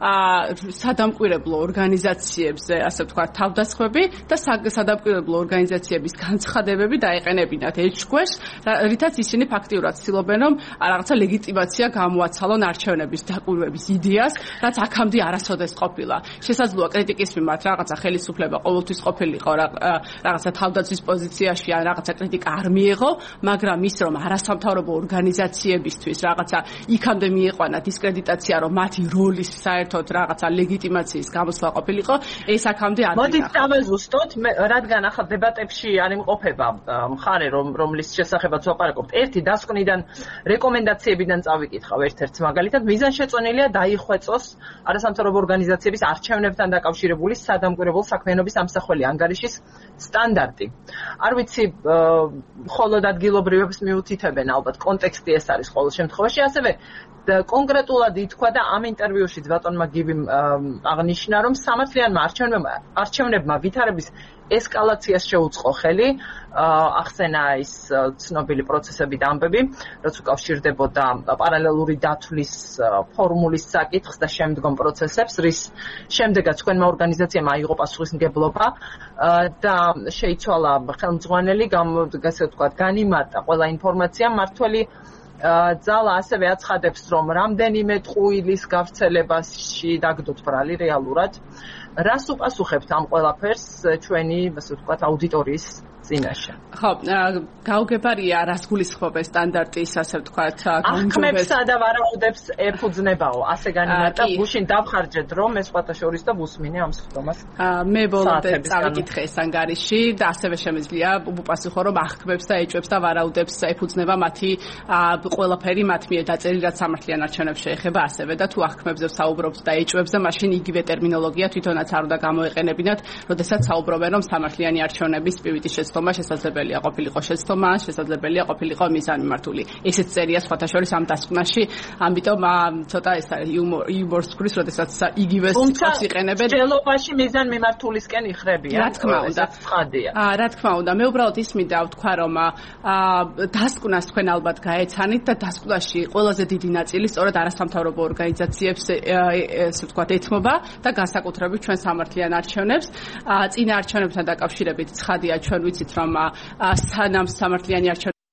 სადამკვირვებლო ორგანიზაციებზე, ასე ვთქვათ, თავდასხმები და სადამკვირვებლო ორგანიზაციების განცხადებები დაეყენებინათ ეჭვქვეშ, რითაც ისინი ფაქტიურად ცდილობენ, რომ რაღაცა ლეგიტიმაცია გამოაცალონ არჩევნების დაკვირვების იდეას, რაც აქამდე არასოდეს ყოფილა. შესაძლოა კრიტიკის მიმართ რაღაცა ხელისუფლება ყოველთვის ყოფილიყო რაღაცა თავდაცვის პოზიციაში ან რაღაცა კრიტიკა არ მიიღო, მაგრამ ის რომ არასამთავრობო ორგანიზაციებისთვის რაღაცა იქამდე მიიყვანა დისკრედიტაცია, რომ მათი როლის საერთოდ რაღაცა ლეგიტიმაციის გამოსვლა ყოფილიყო, ეს აქამდე არ მიიღო. მოდით დავეზუსტოთ, რადგან ახლა დებატებში არ იმყოფება მხარე, რომლის შესახებაც ვაპარაკობთ. ერთი დასკვნიდან რეკომენდაციებიდან წავიკითხავ ერთ-ერთ მაგალითად, მიზანშეწონილია დაიხვეწოს არასამთავრობო ორგანიზაციების არჩევნებთან დაკავშირებული სადამკვირვებლო საქმიანობის ამსახველი ანგარიშის სტანდარტი. არ ვიცი, მხოლოდ ადგილობრივებს მიუთითებენ, ალბათ კონტექსტი ეს არის ყოველ შემთხვევაში, ასევე კონკრეტულად ითქვა და ამ ინტერვიუშიც ბატონმა გივიმ აღნიშნა, რომ სამართლიანმა არჩევნებმა ვითარების ესკალაციას შეუწყო ხელი, ახსენა ის ცნობილი პროცესები და ამბები, რაც უკავშირდებოდა პარალელური დათვლის ფორმულის საკითხს და შემდგომ პროცესებს, რის შემდეგაც თქვენმა ორგანიზაციამ აიღო პასუხისმგებლობა და შეიცვალა ხელმძღვანელი, ასე ვთქვათ, განიმარტა ყველა ინფორმაცია მართველი ძალა ასევე აცხადებს, რომ რამდენიმე ტყუილის გავრცელებაში დაგდოთ ბრალი რეალურად. რას უპასუხებთ ამ ყველაფერს ჩვენი, ასე ვთქვათ, აუდიტორიის წინაშე? ხო, გაუგებარია რას გულისხმობ ეს სტანდარტის, ასე ვთქვათ, განჯობესა და ვარაუდებს ეფუძნებაო, ასე განიმარტა გუშინ დავხარჯეთ, რომ ეს სხვათა შორის და ვუსმინე ამ სხდომას. მე ბოლომდე წავიკითხე ეს ანგარიში და ასევე შემიძლია უპასუხო, რომ აღქმებს და ეჭვებს და ვარაუდებს ეფუძნება მათი ყველაფერი მათ მიერ დაწერილი, რაც სამართლიან არჩევნებს შეეხება ასევე და თუ აღქმებზე საუბრობთ და ეჭვებს და მაშინ იგივე ტერმინოლოგია თვითონაც არ უნდა გამოეყენებინათ, როდესაც საუბრობენ, რომ სამართლიანი არჩევნების პივიტის შეცდომა შესაძლებელია ყოფილიყო შეცდომა, შესაძლებელია ყოფილიყო მიზანმიმართული. ესეც წერია სხვათა შორის ამ დასკვნაში, ამიტომ ცოტა ეს არის იუმორს ქრის, როდესაც იგივე სიტყვას იყენებენ. ჯელობაში მიზანმიმართულისკენ იხრებიან. რა თქმა უნდა. რა თქმა უნდა, მე უბრალოდ ის მინდა ვთქვა, რომ დასკვნას თქვენ ალბათ გაეცანით და დასკვნაში ყველაზე დიდი ნაწილი სწორედ არასამთავრობო ორგანიზაციებს ესე ვთქვათ ეთმობა და განსაკუთრებით ჩვენ სამართლიან არჩევნებს. წინა არჩევნებთან დაკავშირებით ცხადია, ჩვენ ვიცით, რომ სანამ სამართლიანი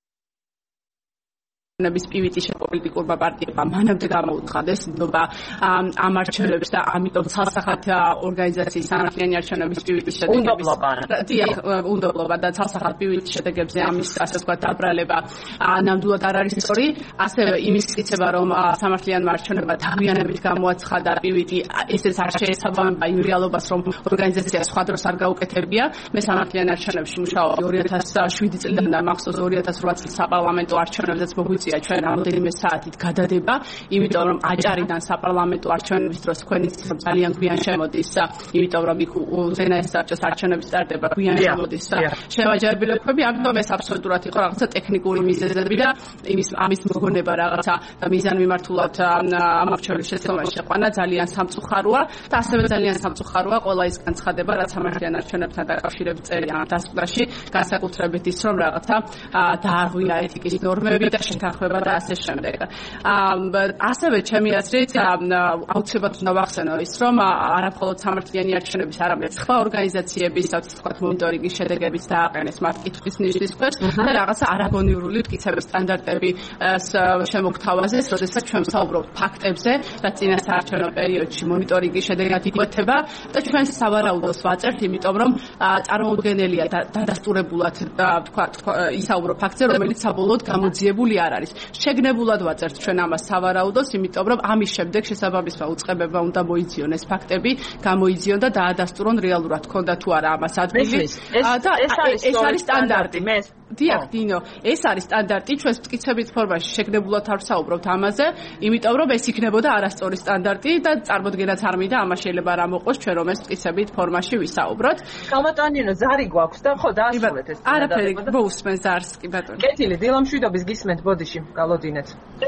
არჩევნების პივიტის პოლიტიკურმა პარტიებმა მანამდე გამოუცხადეს ნდობა ამ არჩევნებს და ამიტომ ცალსახად ორგანიზაციის სამართლიანი არჩევნების პივიტის შედეგების უნდობლობა და ცალსახად პივიტის შედეგებზე ამის ასე ვთქვათ დაბრალება ნამდვილად არ არის სწორი. ასევე იმის მტკიცება, რომ სამართლიანმა არჩევნებმა დაგვიანებით გამოაცხადა პივიტი, ესეც არ შეესაბამება იმ რეალობას, რომ ორგანიზაცია სხვა დროს არ გაუკეთებია. მე სამართლიან არჩევნებში მუშაობდი 2007 წლიდან და მახსოვს 2008 წლის საპარლამენტო არჩევნებზეც მოგვიწია ჩვენ რამდენიმე საათით გადადება, იმიტომ რომ აჭარიდან საპარლამენტო არჩევნების დროს თქვენ იცით, რომ ძალიან გვიან შემოდის, იმიტომ რომ იქ უზენაეს საბჭოს არჩევნების სტარტება გვიან შემოდის შევაჯერებილებები, ამიტომ ეს აბსოლუტურად იყო რაღაცა ტექნიკური მიზეზები და ამის მოგონება რაღაცა მიზანმიმართულად ამ არჩევნების შეცდომაში შეყვანა ძალიან სამწუხაროა და ასევე ძალიან სამწუხაროა ყველა ის განცხადება, რაც სამართლიან არჩევნებთან დაკავშირებით წერია ამ დასკვნაში, განსაკუთრებით ის, რომ რაღაცა დაარღვია ეთიკის ნორმები და შეთანხმება ეხება და ასე შემდეგ. ასევე ჩემი აზრით აუცილებლად უნდა ვახსენო ის, რომ არა მხოლოდ სამართლიანი არჩევნების, არამედ სხვა ორგანიზაციების, ასე ვთქვათ, მონიტორინგის შედეგებიც დააყენეს მათ კითხვის ნიშნის ქვეშ და რაღაცა არაგონიურული მტკიცების სტანდარტები შემოგთავაზეს, როდესაც ჩვენ ვსაუბრობთ ფაქტებზე, რაც წინასაარჩევნო პერიოდში მონიტორინგის შედეგად იკვეთება და ჩვენ სავარაუდოს ვაწერთ, იმიტომ რომ წარმოუდგენელია დადასტურებულად ვთქვათ ისაუბრო ფაქტზე, რომელიც საბოლოოდ გამოძიებული არ არის. შეგნებულად ვაწერთ ჩვენ ამას სავარაუდოს, იმიტომ რომ ამის შემდეგ შესაბამისმა უწყებებმა უნდა მოიძიონ ეს ფაქტები, გამოიძიონ და დაადასტურონ რეალურად ქონდა თუ არა ამას ადგილი. და ეს არის სტანდარტი. დიახ, დინო, ეს არის სტანდარტი, ჩვენ მტკიცებით ფორმაში შეგნებულად არ ვსაუბრობთ ამაზე, იმიტომ რომ ეს იქნებოდა არასწორი სტანდარტი და წარმოდგენაც არ მინდა, ამას შეიძლება არ მოყოს ჩვენ რომ ეს მტკიცებით ფორმაში ვისაუბროთ. კალმატანინო, ზარი გვაქვს და ხო დაასრულეთ ეს. არაფერი, მოусმენ ზარს კი ბატონო. კეთილი, დილამშვიდობის გისმენთ ბოდიში, გალოდინეთ.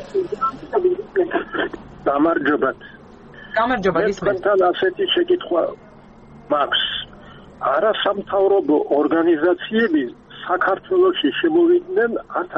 გამარჯობათ. გამარჯობა გისმენთ. თქვენთან ასეთი შეკითხვა მაქვს. არასამთავრობო ორგანიზაციები საქართველოში შემოვიდნენ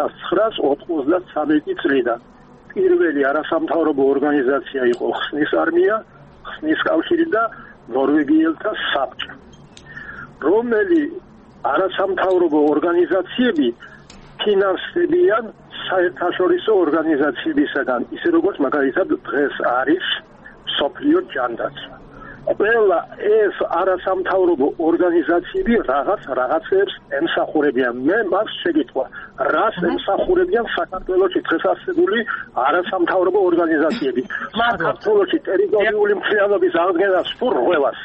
1993 წლიდან. პირველი არასამთავრობო ორგანიზაცია იყო ხსნის არმია, ხსნის კავშირი და ნორვეგიელთა საბჭო. რომელი არასამთავრობო ორგანიზაციები ფინანსდებიან საერთაშორისო ორგანიზაციებისგან, ისე როგორც მაგალითად დღეს არის მსოფლიო ჯანდაცვა. ყველა ეს არასამთავრობო ორგანიზაციები რაღაცებს ემსახურებიან. მე მაქვს შეკითხვა, რას ემსახურებიან საქართველოში დღეს არსებული არასამთავრობო ორგანიზაციები? საქართველოში ტერიტორიული მთლიანობის აღდგენას თუ რღვევას?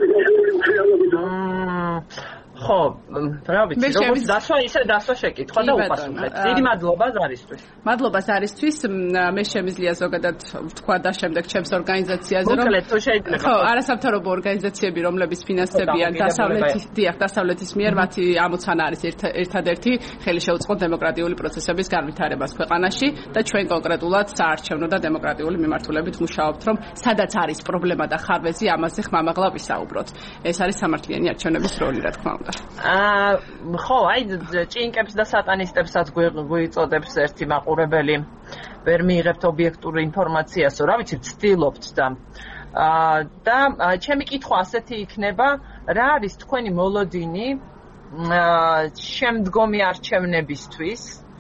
ხო, რა ვიცი, როგორც დასვა ისე დასვა შეკითხვა და უპასუხეთ. დიდი მადლობა ზარისთვის. მადლობა ზარისთვის. მე შემიძლია ზოგადად ვთქვა და შემდეგ ჩემს ორგანიზაციაზე რომ მოკლედ თუ შეიძლება. ხო, არასამთავრობო ორგანიზაციები, რომლებიც ფინანსდებიან დასავლეთის მიერ, მათი ამოცანა არის ერთადერთი ხელი შეუწყო დემოკრატიული პროცესების განვითარებას ქვეყანაში და ჩვენ კონკრეტულად საარჩევნო და დემოკრატიული მიმართულებით მუშაობთ, რომ სადაც არის პრობლემა და ხარვეზი, ამაზე ხმამაღლა ვისაუბროთ. ეს არის სამართლიანი არჩევნების როლი, რა თქმა უნდა. ხო, აი ჭინკებს და სატანისტებსაც გვიწოდებს ერთი მაყურებელი. ვერ მიიღებთ ობიექტური ინფორმაციასო, რა ვიცი, ვცდილობთ და ჩემი კითხვა ასეთი იქნება, რა არის თქვენი მოლოდინი შემდგომი არჩევნებისთვის?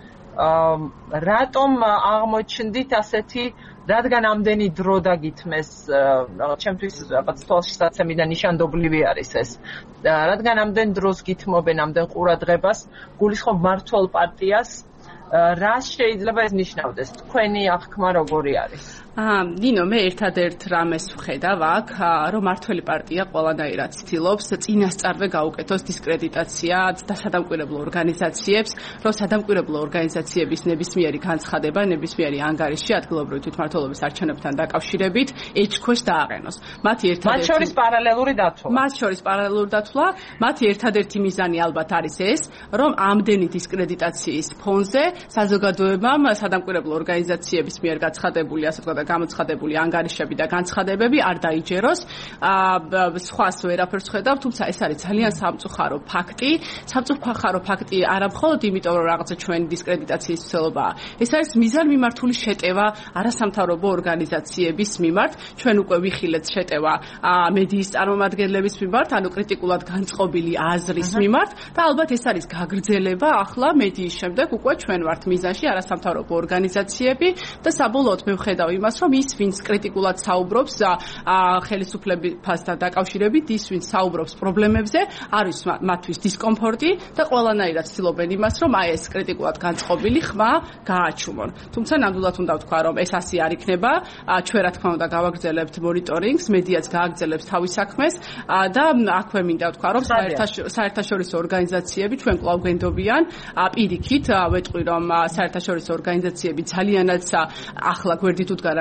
რატომ აღმოჩნდით ასეთი, რადგან ამდენი დრო დაგითმეს, ჩემთვის რაღაც თვალშისაცემი და ნიშანდობლივი არის ეს. რადგან ამდენ დროს გითმობენ ამდენ ყურადღებას, გულისხმობ მმართველ პარტიას, რას შეიძლება ეს ნიშნავდეს? თქვენი აღქმა როგორი არის? ნინო, მე ერთადერთ რამეს ვხედავ აქ, რომ მმართველი პარტია ყველანაირად ცდილობს წინასწარვე გაუკეთოს დისკრედიტაცია და სადამკვირვებლო ორგანიზაციებს, რომ სადამკვირვებლო ორგანიზაციების ნებისმიერი განცხადება, ნებისმიერი ანგარიში ადგილობრივი თვითმმართველობის არჩევნებთან დაკავშირებით ეჭქვეშ დააყენოს. მათ შორის პარალელური დათვლა. მათ შორის პარალელური დათვლა, მათი ერთადერთი მიზანი ალბათ არის ეს, რომ ამდენი დისკრედიტაციის ფონზე საზოგადოებამ სადამკვირვებლო ორგანიზაციების მიერ გაცხადებული, ასე ვთქვათ, გამოცხადებული ანგარიშები და განცხადებები არ დაიჯეროს. სხვას ვერაფერს ხედავ, თუმცა ეს არის ძალიან სამწუხარო ფაქტი. სამწუხარო ფაქტი არა მხოლოდ იმიტომ, რომ რაღაცა ჩვენი დისკრედიტაციის ცდილობაა. ეს არის მიზანმიმართული შეტევა არასამთავრობო ორგანიზაციების მიმართ. ჩვენ უკვე ვიხილეთ შეტევა მედიის წარმომადგენლების მიმართ, ანუ კრიტიკულად განწყობილი აზრის მიმართ და ალბათ ეს არის გაგრძელება ახლა მედიის შემდეგ უკვე ჩვენ ვართ მიზანში არასამთავრობო ორგანიზაციები და საბოლოოდ მე ვხედავ იმას, რომ ის ვინც კრიტიკულად საუბრობს ხელისუფლებასთან დაკავშირებით, ის ვინც საუბრობს პრობლემებზე, არის მათთვის დისკომფორტი და ყველანაირად ცდილობენ იმას, რომ აი ეს კრიტიკულად განწყობილი ხმა გააჩუმონ. თუმცა ნამდვილად უნდა ვთქვა, რომ ეს ასე არ იქნება. ჩვენ რა თქმა უნდა გავაგრძელებთ მონიტორინგს, მედიაც გააგრძელებს თავის საქმეს და აქვე მინდა ვთქვა, რომ საერთაშორისო ორგანიზაციები ჩვენ კვლავ გვენდობიან. პირიქით ვეტყვი, რომ საერთაშორისო ორგანიზაციები ძალიანაც ახლა გვერდით უდგარან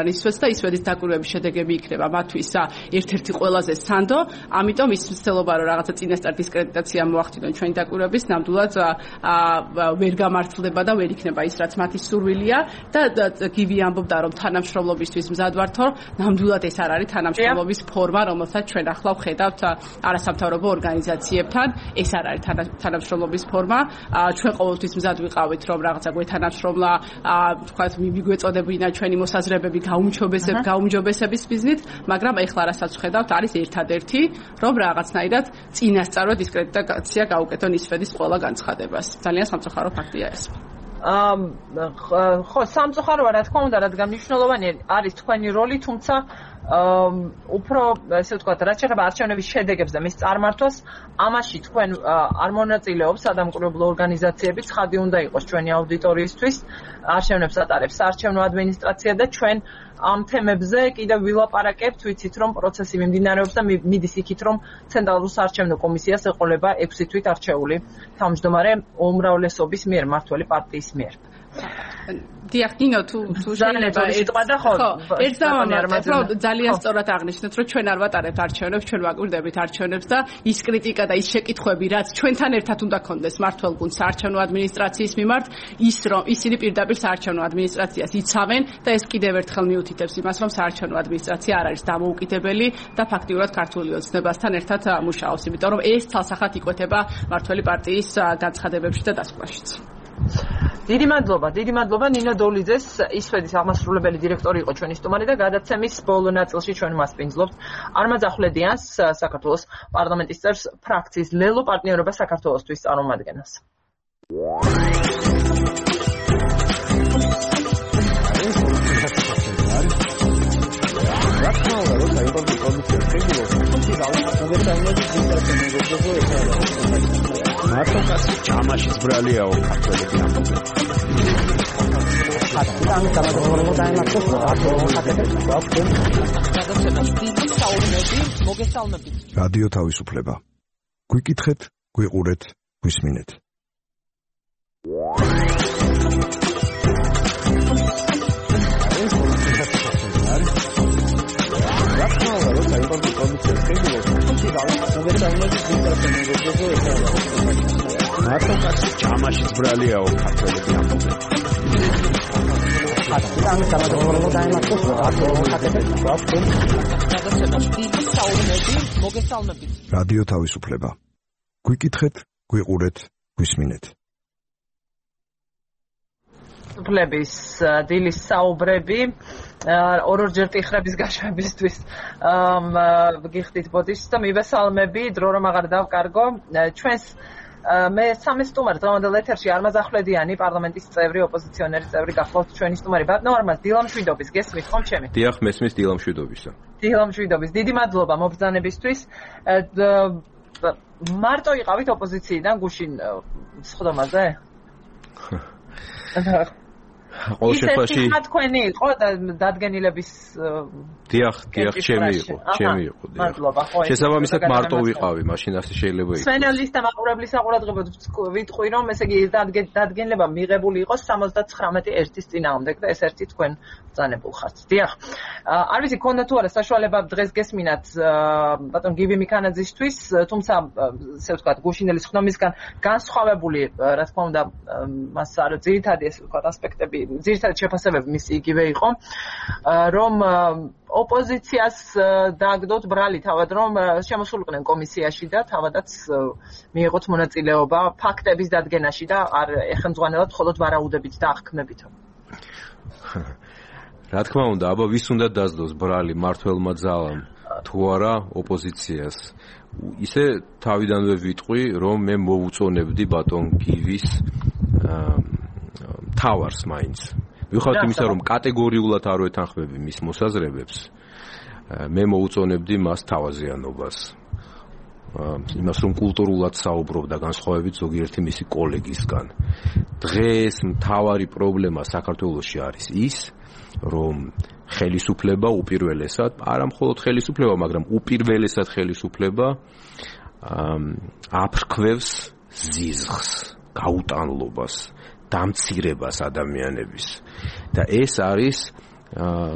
არიან ისვედს და ისვედის დაკვირვების შედეგები იქნება მათთვის ერთ-ერთი ყველაზე სანდო, ამიტომ ის მცდელობა რომ რაღაცა წინასწარ დისკრედიტაცია მოახდინონ ჩვენი დაკვირვების, ნამდვილად ვერ გამართლდება და ვერ იქნება ის რაც მათი სურვილია და გივი ამბობდა რომ თანამშრომლობისთვის მზად ვართ, ნამდვილად ეს არ არის თანამშრომლობის ფორმა, რომელსაც ჩვენ ახლა ვხედავთ არასამთავრობო ორგანიზაციებთან, ეს არ არის თანამშრომლობის ფორმა. ჩვენ ყოველთვის მზად ვიყავით რომ რაღაცა გვეთანამშრომლა, თქვათ მიგვეწოდებინა ჩვენი მოსაზრებები გაუმჯობესების მიზნით, მაგრამ ეხლა რასაც ვხედავთ არის ერთადერთი, რომ რაღაცნაირად წინასწარვე დისკრედიტაცია გაუკეთონ ისვედის ყველა განცხადებას. ძალიან სამწუხარო ფაქტია ეს. ხო, სამწუხაროა რა თქმა უნდა, რადგან მნიშვნელოვანი არის თქვენი როლი, თუმცა უფრო ესე ვთქვათ, რაც შეეხება არჩევნების შედეგებს და მის წარმართვას, ამაში თქვენ არ მონაწილეობს სადამკვირვებლო ორგანიზაციები, ცხადი უნდა იყოს ჩვენი აუდიტორიისთვის, არჩევნებს ატარებს საარჩევნო ადმინისტრაცია და ჩვენ ამ თემებზე კიდევ ვილაპარაკებთ, ვიცით რომ პროცესი მიმდინარეობს და მიდის იქით რომ ცენტრალურ საარჩევნო კომისიას ეყოლება 6 თვით არჩეული თავმჯდომარე უმრავლესობის მიერ, მმართველი პარტიის მიერ. დიახ, ნინო, თუ შეიძლება ერთ დავამატებ, ძალიან სწორად აღნიშნეთ, რომ ჩვენ არ ვატარებთ არჩევნებს, ჩვენ ვაკვირდებით არჩევნებს და ის კრიტიკა და ის შეკითხვები, რაც ჩვენთან ერთად უნდა კონდეს მმართველ გუნდს საარჩევნო ადმინისტრაციის მიმართ, ის რომ ისინი პირდაპირ საარჩევნო ადმინისტრაციას იცავენ და ეს კიდევ ერთხელ მიუთითებს იმას, რომ საარჩევნო ადმინისტრაცია არ არის დამოუკიდებელი და ფაქტიურად ქართული ოცნებასთან ერთად მუშაობს, იმიტომ რომ ეს ცალსახად იკვეთება მმართველი პარტიის განცხადებებში და დასკვნაშიც. დიდი მადლობა ნინო დოლიძეს, ისვედის აღმასრულებელი დირექტორი იყო ჩვენი სტუმარი და გადაცემის ბოლო ნაწილში ჩვენ მასპინძლობთ არმაზ ახვლედიანს, საქართველოს პარლამენტის წევრს, ფრაქციის ლელო პარტნიორობა საქართველოსთვის წარმომადგენელს. მარტოკასი ჯამაშის ბრალიაო ქართველები ამბობენ. რადიო თავისუფლება. გვიკითხეთ, გვიყურეთ, გვისმინეთ. მარტოკასი ჯამაშის ბრალიაო ქართველები ამბობენ. რადიო თავისუფლება. გვიკითხეთ, გვიყურეთ, გვისმინეთ. უფლების დილის საუბრები ორ-ორჯერ ტიხრების გაშვებისთვის გიხდით ბოდიშს და მივესალმები, დრო რომ აღარ დავკარგო ჩვენს მე სამი სტუმარი დღევანდელ ეთერში არმაზ ახვლედიანი, პარლამენტის წევრი, ოპოზიციონერი წევრი გახლავთ ჩვენი სტუმარი. ბატონო არმაზ, დილამშვიდობის, გესმით ხომ ჩემი? დიახ, მესმის დილამშვიდობისა. დილამშვიდობის. დიდი მადლობა მობრძანებისთვის. მარტო იყავით ოპოზიციიდან გუშინ სხდომაზე? ყოველ შემთხვევაში თქვენი იყო დადგენილების დიახ, ჩემი იყო. მადლობა. შესაბამისად მარტო ვიყავი, მაშინ ასე შეიძლება იყოს. სვენელის და მაყურებლის საყურადღებოდ ვიტყვი, რომ ესე იგი დადგენილება მიღებული იყოს 79-1-ის წინააღმდეგ და ეს ერთი თქვენ ბრძანებულ ხართ. დიახ. არ ვიცი, ქონდა თუ არა საშუალება დღეს გესმინათ ბატონ გივი მიქანაძისთვის, თუმცა ესე ვთქვათ, გუშინელი ხდომისგან განსხვავებული, რა თქმა უნდა, მას არ ძირითადი ესე ვთქვათ ასპექტები ძირითადად შეფასებები მისი იგივე იყო, რომ ოპოზიციას დააგდოთ ბრალი თავად, რომ შემოსულიყვნენ კომისიაში და თავადაც მიიღოთ მონაწილეობა ფაქტების დადგენაში და არ ეხმძღვანელად მხოლოდ ვარაუდებით და აღქმებით. რა თქმა უნდა, აბა ვის უნდა დასდოს ბრალი მართველმა ძალამ თუ არა ოპოზიციას. ისე თავიდანვე ვიტყვი, რომ მე მოვუწონებდი ბატონ გივის თავარს მაინც. მიუხედავად იმისა, რომ კატეგორიულად არ ვეთანხმები მის მოსაზრებებს, მე მოვუწონებდი მას თავაზიანობას. იმას, რომ კულტურულად საუბრობდა განსხვავებით ზოგიერთი მისი კოლეგისგან. დღეს მთავარი პრობლემა საქართველოში არის ის, რომ ხელისუფლება უპირველესად, არა მხოლოდ ხელისუფლება, მაგრამ უპირველესად ხელისუფლება აფრქვევს ზიზღს, გაუტანლობას, დამცირებას ადამიანების და ეს არის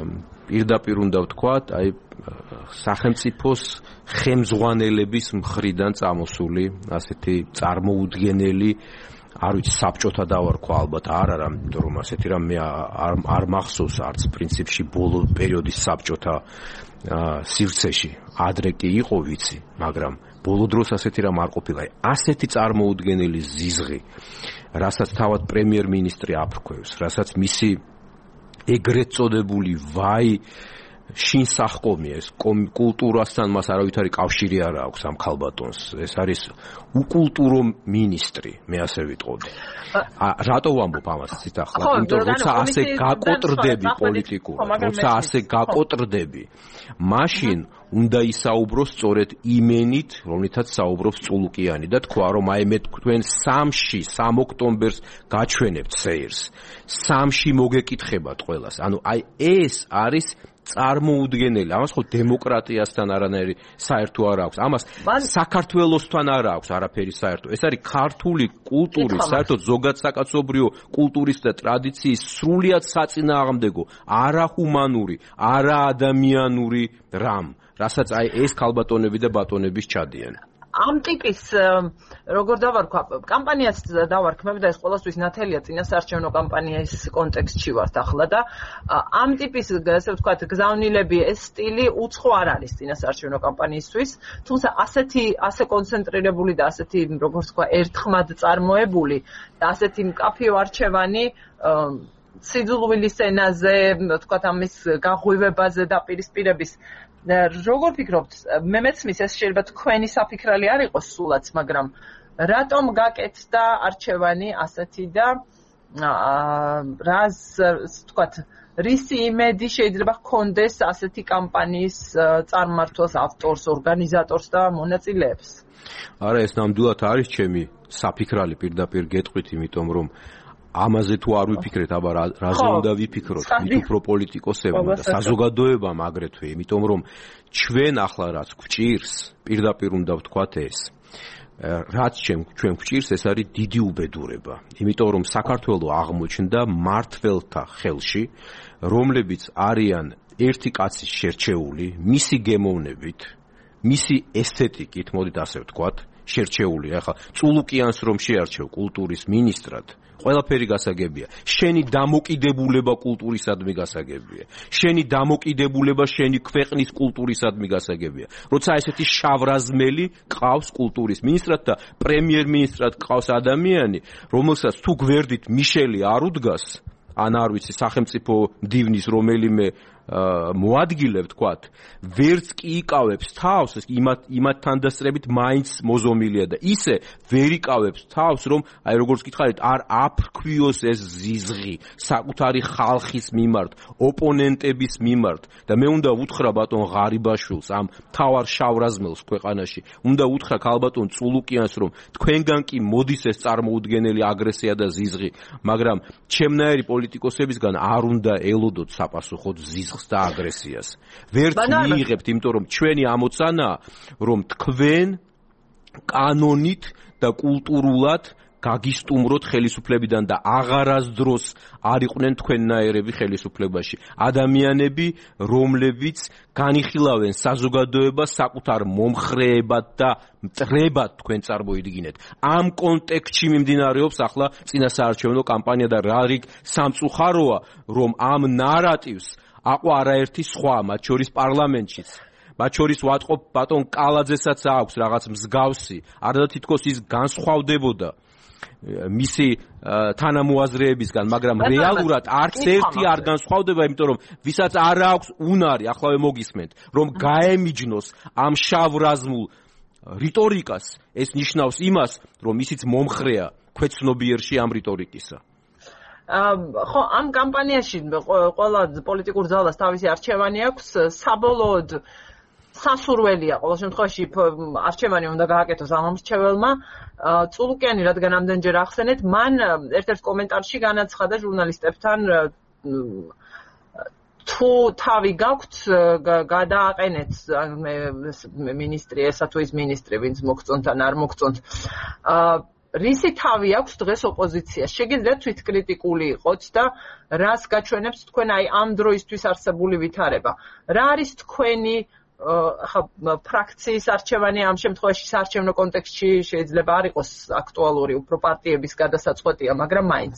პირდაპირ უნდა ვთქვათ, აი სახელმწიფოს ხელმძღვანელების მხრიდან წამოსული ასეთი წარმოუდგენელი არ ვიცი საბჭოთა დავარქვა ალბათ არ არა, იმიტომ რომ ასეთი რამ მე არ მახსოვს არც პრინციპში ბოლო პერიოდის საბჭოთა სივრცეში ადრე კი იყო ვიცი, მაგრამ ბოლო დროს ასეთი რამ არ ყოფილა. ასეთი წარმოუდგენელი ზიზღი, რასაც თავად პრემიერ-მინისტრი აფრქვევს, რასაც მისი ეგრეთ წოდებული ვაი შინსახკომია, ეს კულტურასთან მას არავითარი კავშირი არ აქვს ამ ქალბატონს. ეს არის უკულტურო მინისტრი, მე ასე ვიტყოდი. რატო ვამბობ ამას ცით ახლა? იმიტომ რომ როცა ასე გაკოტრდები პოლიტიკურად, როცა ასე გაკოტრდები, მაშინ უნდა ისაუბროს სწორედ იმენით, რომლითაც საუბრობს წულუკიანი და თქვა რომ აი მე თქვენ 3 ოქტომბერს გაჩვენებთ სეირს. 3 მოგეკითხებათ ყველას. ანუ აი ეს არის წარმოუდგენელი. ამას ხო დემოკრატიასთან არანაირი საერთო არ აქვს. ამას საქართველოსთან არ აქვს არაფერი საერთო. ეს არის ქართული კულტურის, საერთოდ ზოგადსაკაცობრიო კულტურის და ტრადიციის სრულიად საწინააღმდეგო, არაჰუმანური, არაადამიანური რამ, რასაც აი ეს ქალბატონები და ბატონების ჩადიან. ამ ტიპის როგორ დავარქვა კამპანიას დავარქმევ და ეს ყოველთვის ნათელია წინასაარჩევნო კამპანიის კონტექსტში ვართ ახლა და ამ ტიპის ასე ვთქვათ გზავნილები ეს სტილი უცხო არ არის წინასაარჩევნო კამპანიისთვის, თუმცა ასე კონცენტრირებული და ასეთი როგორ ვთქვა ერთხმად წარმოებული და ასეთი მკაფიო არჩევანი სიძულვილის ენაზე, ვთქვათ ამის გაღვივებაზე და პირისპირების როგორ ფიქრობთ, მე მეცმის ეს შეიძლება თქვენი საფიქრალი არ იყოს სულაც, მაგრამ რატომ გაკეთდა არჩევანი ასეთი და რას ვთქვათ, რისი იმედი შეიძლება ჰქონდეს ასეთი კამპანიის წარმმართველს, ავტორს, ორგანიზატორს და მონაწილეებს? არა, ეს ნამდვილად არის ჩემი საფიქრალი პირდაპირ გეტყვით, იმიტომ რომ ამაზე თუ არ ვიფიქრეთ, აბა რაზე უნდა ვიფიქროთ, მით უფრო პოლიტიკოსებმა და საზოგადოებამ აგრეთვე, იმიტომ რომ ჩვენ ახლა რაც გვჭირს, პირდაპირ უნდა ვთქვათ ეს, რაც ჩვენ გვჭირს, ეს არის დიდი უბედურება, იმიტომ რომ საქართველო აღმოჩნდა მმართველთა ხელში, რომლებიც არიან ერთი კაცის შერჩეული, მისი გემოვნებით, მისი ესთეტიკით, მოდით ასე ვთქვათ, შერჩეული. ახლა წულუკიანს რომ შეარჩევ კულტურის მინისტრად, ყველაფერი გასაგებია. შენი დამოკიდებულება კულტურისადმი გასაგებია. შენი დამოკიდებულება შენი ქვეყნის კულტურისადმი გასაგებია. როცა ესეთი შავრაზმელი ყავს კულტურის მინისტრად და პრემიერ-მინისტრად ყავს ადამიანი, რომელსაც თუ გვერდით მიშელი არ უდგას, ან არ ვიცი, სახელმწიფო მდივნის რომელიმე მოადგილე ვთქვათ, ვერც კი იკავებს თავს, იმათ თანდასწრებით მაინც მოზომილია და ისე ვერ იკავებს თავს, რომ აი როგორც გითხარით, არ აფრქვიოს ეს ზიზღი საკუთარი ხალხის მიმართ, ოპონენტების მიმართ და მე უნდა უთხრა ბატონ ღარიბაშვილს, ამ მთავარ შავრაზმელს ქვეყანაში, უნდა უთხრა ქალბატონ წულუკიანს, რომ თქვენგან კი მოდის ეს წარმოუდგენელი აგრესია და ზიზღი, მაგრამ ჩემნაირი პოლიტიკოსებისგან არ უნდა ელოდოთ საპასუხოდ ზიზღს და აგრესიას. ვერც მიიღებთ, იმიტომ რომ ჩვენი ამოცანაა, რომ თქვენ კანონით და კულტურულად გაგისტუმროთ ხელისუფლებიდან და აღარასდროს არ იყვნენ თქვენნაირები ხელისუფლებაში. ადამიანები, რომლებიც განიხილავენ საზოგადოებას საკუთარ მომხრეებად და მტრებად თქვენ წარმოიდგინეთ. ამ კონტექსტში მიმდინარეობს ახლა წინასაარჩევნო კამპანია და რა რიგ სამწუხაროა, რომ ამ ნარატივს აყვა არაერთი სხვა, მათ შორის პარლამენტშიც. მათ შორის ვატყობ ბატონ კალაძესაც აქვს რაღაც მსგავსი, არადა თითქოს ის განსხვავდებოდა მისი თანამოაზრეებისგან, მაგრამ რეალურად არც ერთი არ განსხვავდება, იმიტომ რომ ვისაც არ აქვს უნარი, ახლა მოგისმენთ, რომ გაემიჯნოს ამ შავრაზმულ რიტორიკას, ეს ნიშნავს იმას, რომ ისიც მომხრეა ქვეცნობიერში ამ რიტორიკისა. ხო, ამ კამპანიაში ყველა პოლიტიკურ ძალას თავისი არჩევანი აქვს, საბოლოოდ სასურველია ყოველ შემთხვევაში არჩევანი უნდა გააკეთოს ამ მრჩეველმა. წულუკიანი, რადგან ამდენჯერ ახსენეთ, მან ერთ-ერთ კომენტარში განაცხადა ჟურნალისტებთან, თუ თავი გაქვთ, გადააყენეთ მინისტრი, ესა თუ ის მინისტრი, ვინც მოგწონთ ან არ მოგწონთ. რისი თავი აქვს დღეს ოპოზიციას? შეგიძლიათ თვითკრიტიკული იყოთ და რას გაჩვენებს თქვენ აი ამ დროისთვის არსებული ვითარება? რა არის თქვენი ფრაქციის არჩევანი ამ შემთხვევაში საარჩევნო კონტექსტში შეიძლება არ იყოს აქტუალური, უფრო პარტიების გადასაწყვეტია, მაგრამ მაინც.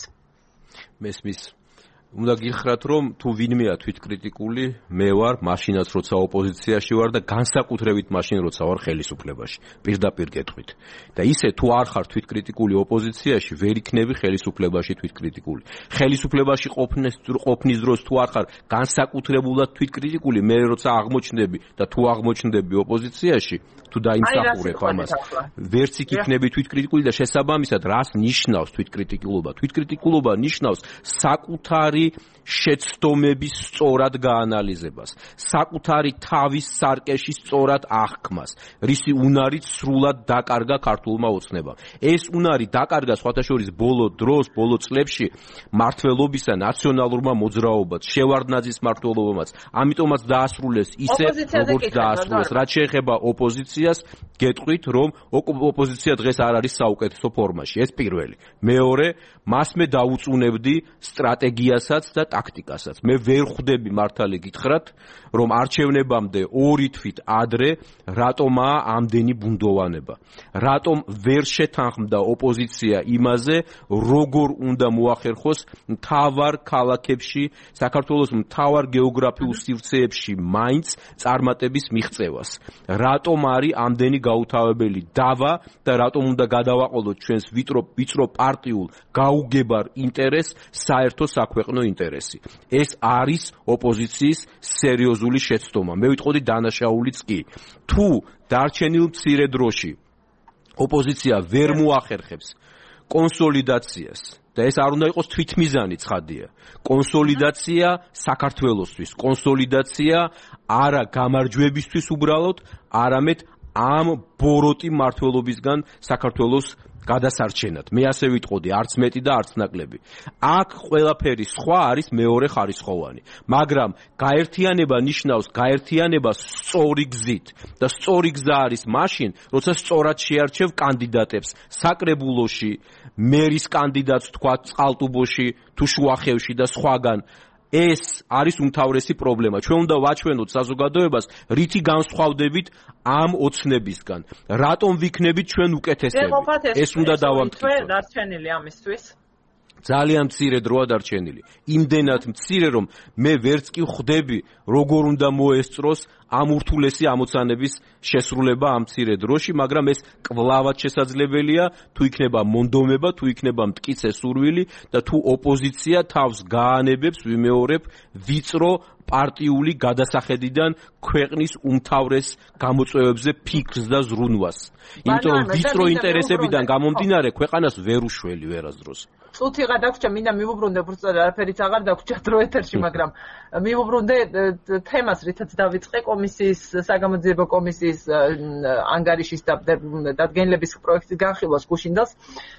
მესმის უნდა გიხრათ, რომ თუ ვინმეა თვითკრიტიკული, მე ვარ, მაშინაც როცა ოპოზიციაში ვარ და განსაკუთრებით მაშინ როცა ვარ ხელისუფლებაში. პირდაპირ გეტყვით. და ისე თუ არ ხარ თვითკრიტიკული ოპოზიციაში, ვერ იქნები ხელისუფლებაში თვითკრიტიკული. ხელისუფლებაში ყოფნის დროს თუ არ ხარ განსაკუთრებულად თვითკრიტიკული, მე როცა აღმოჩნდები და თუ აღმოჩნდები ოპოზიციაში, თუ დაიმსახურებ ამას, ვერც იქ იქნები თვითკრიტიკული და შესაბამისად რას ნიშნავს თვითკრიტიკულობა? თვითკრიტიკულობა ნიშნავს საკუთარი შეცდომების სწორად გაანალიზებას, საკუთარი თავის სარკეში სწორად აღქმას, რისი უნარით სრულად დაკარგა ქართულმა ოცნებამ. ეს უნარი დაკარგა სხვათა შორის ბოლო დროს, ბოლო წლებში მმართველობისა ნაციონალურმა მოძრაობაც, შევარდნაძის მმართველობამაც, ამიტომაც დაასრულეს ისე, როგორც დაასრულეს. რაც შეეხება ოპოზიციას, გეტყვით, რომ ოპოზიცია დღეს არ არის საუკეთესო ფორმაში. ეს პირველი. მეორე, მას მე დაუწუნებდი სტრატეგიასაც და ტაქტიკასაც. მე ვერ ხვდები მართალი გითხრათ, რომ არჩევნებამდე 2 თვით ადრე რატომაა ამდენი ბუნდოვანება. რატომ ვერ შეთანხმდა ოპოზიცია იმაზე, როგორ უნდა მოახერხოს მთავარ ქალაქებში, საქართველოს მთავარ გეოგრაფიულ სივრცეებში მაინც წარმატების მიღწევას. რატომ არის ამდენი გაუთავებელი დავა და რატომ უნდა გადავაყოლოთ ჩვენს ვიწრო პარტიულ გაუგებარ ინტერესს საერთო საქვეყნო ინტერესი. ეს არის ოპოზიციის სერიოზული შეცდომა. მე ვიტყოდი დანაშაულიც კი. თუ დარჩენილ მცირე დროში ოპოზიცია ვერ მოახერხებს კონსოლიდაციას და ეს არ უნდა იყოს თვითმიზანი ცხადია. კონსოლიდაცია საქართველოსთვის, კონსოლიდაცია არა გამარჯვებისთვის უბრალოდ, არამედ ამ ბოროტი მმართველობისგან საქართველოს გადასარჩენად. მე ასე ვიტყოდი, არც მეტი და არც ნაკლები. აქ ყველაფერი სხვა არის მეორე ხარისხოვანი. მაგრამ გაერთიანება ნიშნავს გაერთიანებას სწორი გზით და სწორი გზა არის მაშინ, როცა სწორად შეარჩევ კანდიდატებს საკრებულოში, მერის კანდიდატს თქვა წყალტუბოში, თუ შუახევში და სხვაგან. ეს არის უმთავრესი პრობლემა. ჩვენ უნდა ვაჩვენოთ საზოგადოებას, რითი განსხვავდებით ამ ოცნებისგან. რატომ ვიქნებით ჩვენ უკეთესები? ეს უნდა დავამტკიცოთ. დარჩენილი ამისთვის. ძალიან მცირე დროა დარჩენილი. იმდენად მცირე, რომ მე ვერც კი ხვდები, როგორ უნდა მოესწროს ამ ურთულესი ამოცანების შესრულება ამ მცირე დროში, მაგრამ ეს კვლავად შესაძლებელია, თუ იქნება მონდომება, თუ იქნება მტკიცე სურვილი და თუ ოპოზიცია თავს გაანებებს, ვიმეორებ, ვიწრო პარტიული გადასახედიდან ქვეყნის უმთავრეს გამოწვევებზე ფიქრს და ზრუნვას. იმიტომ რომ ვიწრო ინტერესებიდან გამომდინარე ქვეყანას ვერ უშველი ვერასდროს. წუთიღა დაგვრჩა, მინდა მივუბრუნდე, უბრალოდ არაფერიც აღარ დაგვრჩა დრო ეთერში, მაგრამ მივუბრუნდე თემას, რითაც დავიწყე კომისიის, საგამოძიებო კომისიის ანგარიშის დადგენილების პროექტის განხილვას გუშინდელს.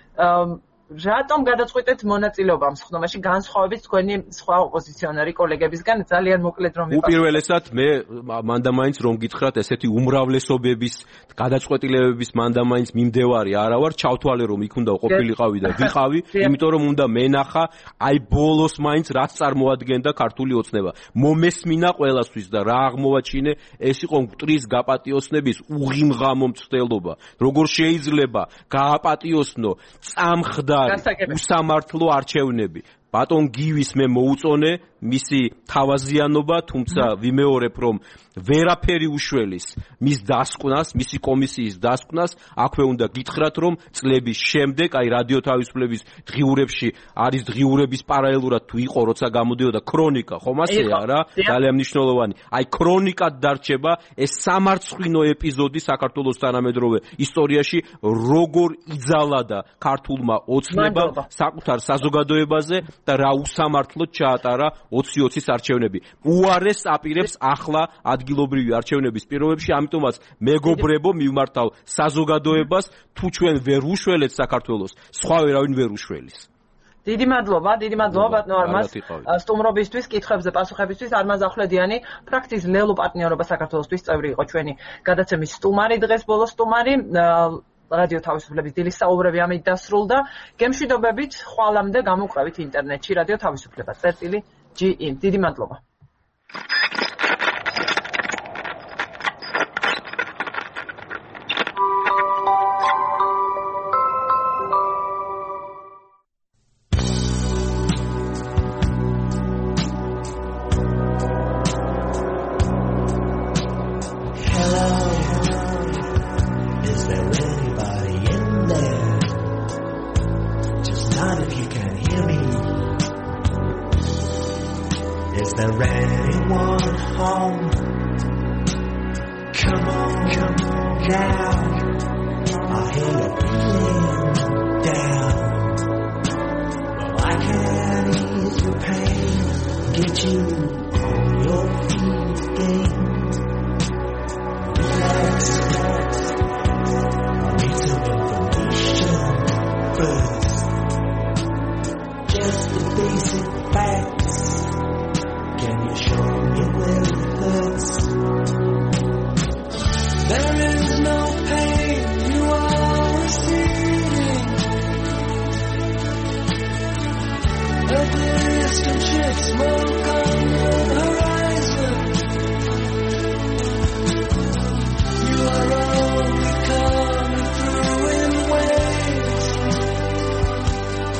რატომ გადაწყვეტეთ მონაწილეობა ამ სხდომაში განსხვავებით თქვენი სხვა ოპოზიციონერი კოლეგებისგან? ძალიან მოკლედ რომ ვიპასუხოთ. უპირველესად მე მანდამაინც რომ გითხრათ, ესეთი უმრავლესობების გადაწყვეტილებების მანდამაინც მიმდევარი არა ვარ, ჩავთვალე რომ იქ უნდა ყოფილიყავი და ვიყავი, იმიტომ რომ უნდა მენახა აი ბოლოს მაინც რაც წარმოადგენდა ქართული ოცნება. მომესმინა ყველასთვის და რა აღმოვაჩინე, ეს იყო მტრის გაპატიოსნების უღიმღამო მცდელობა. როგორ შეიძლება გააპატიოსნო წამხდა უსამართლო არჩევნები. ბატონ გივის მე მოუწონე მისი თავაზიანობა, თუმცა ვიმეორებ, რომ ვერაფერი უშველის მის დასკვნას, მისი კომისიის დასკვნას. აქვე უნდა გითხრათ, რომ წლების შემდეგ, აი რადიო თავისუფლების დღიურებში არის დღიურების პარალელურად თუ იყო, როცა გამოდიოდა ქრონიკა, ხომ ასეა რა? ძალიან მნიშვნელოვანი. აი ქრონიკად დარჩება ეს სამარცხვინო ეპიზოდი საქართველოს თანამედროვე ისტორიაში, როგორ იძალადა ქართულმა ოცნებამ საკუთარ საზოგადოებაზე და რა უსამართლოდ ჩაატარა 2020-ის არჩევნები. უარეს აპირებს ახლა ადგილობრივი არჩევნების პირობებში, ამიტომაც მეგობრებო მივმართავ საზოგადოებას, თუ ჩვენ ვერ უშველეთ საქართველოს, სხვა ვერავინ ვერ უშველის. დიდი მადლობა ბატონო არმაზ სტუმრობისთვის, კითხვებზე პასუხებისთვის. არმაზ ახვლედიანი, ფრაქციის ლელო პარტნიორობა საქართველოსთვის წევრი იყო ჩვენი გადაცემის სტუმარი, დღეს ბოლოს სტუმარი. რადიო თავისუფლების დილის საუბრები ამით დასრულდა. გემშვიდობებით, ხვალამდე გამოვყავით ინტერნეტში რადიო თავისუფლება. წერტილი.gr. დიდი მადლობა.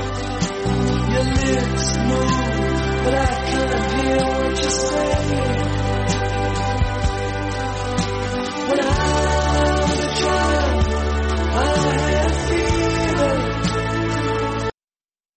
Your lips move, but I can't hear what you're saying.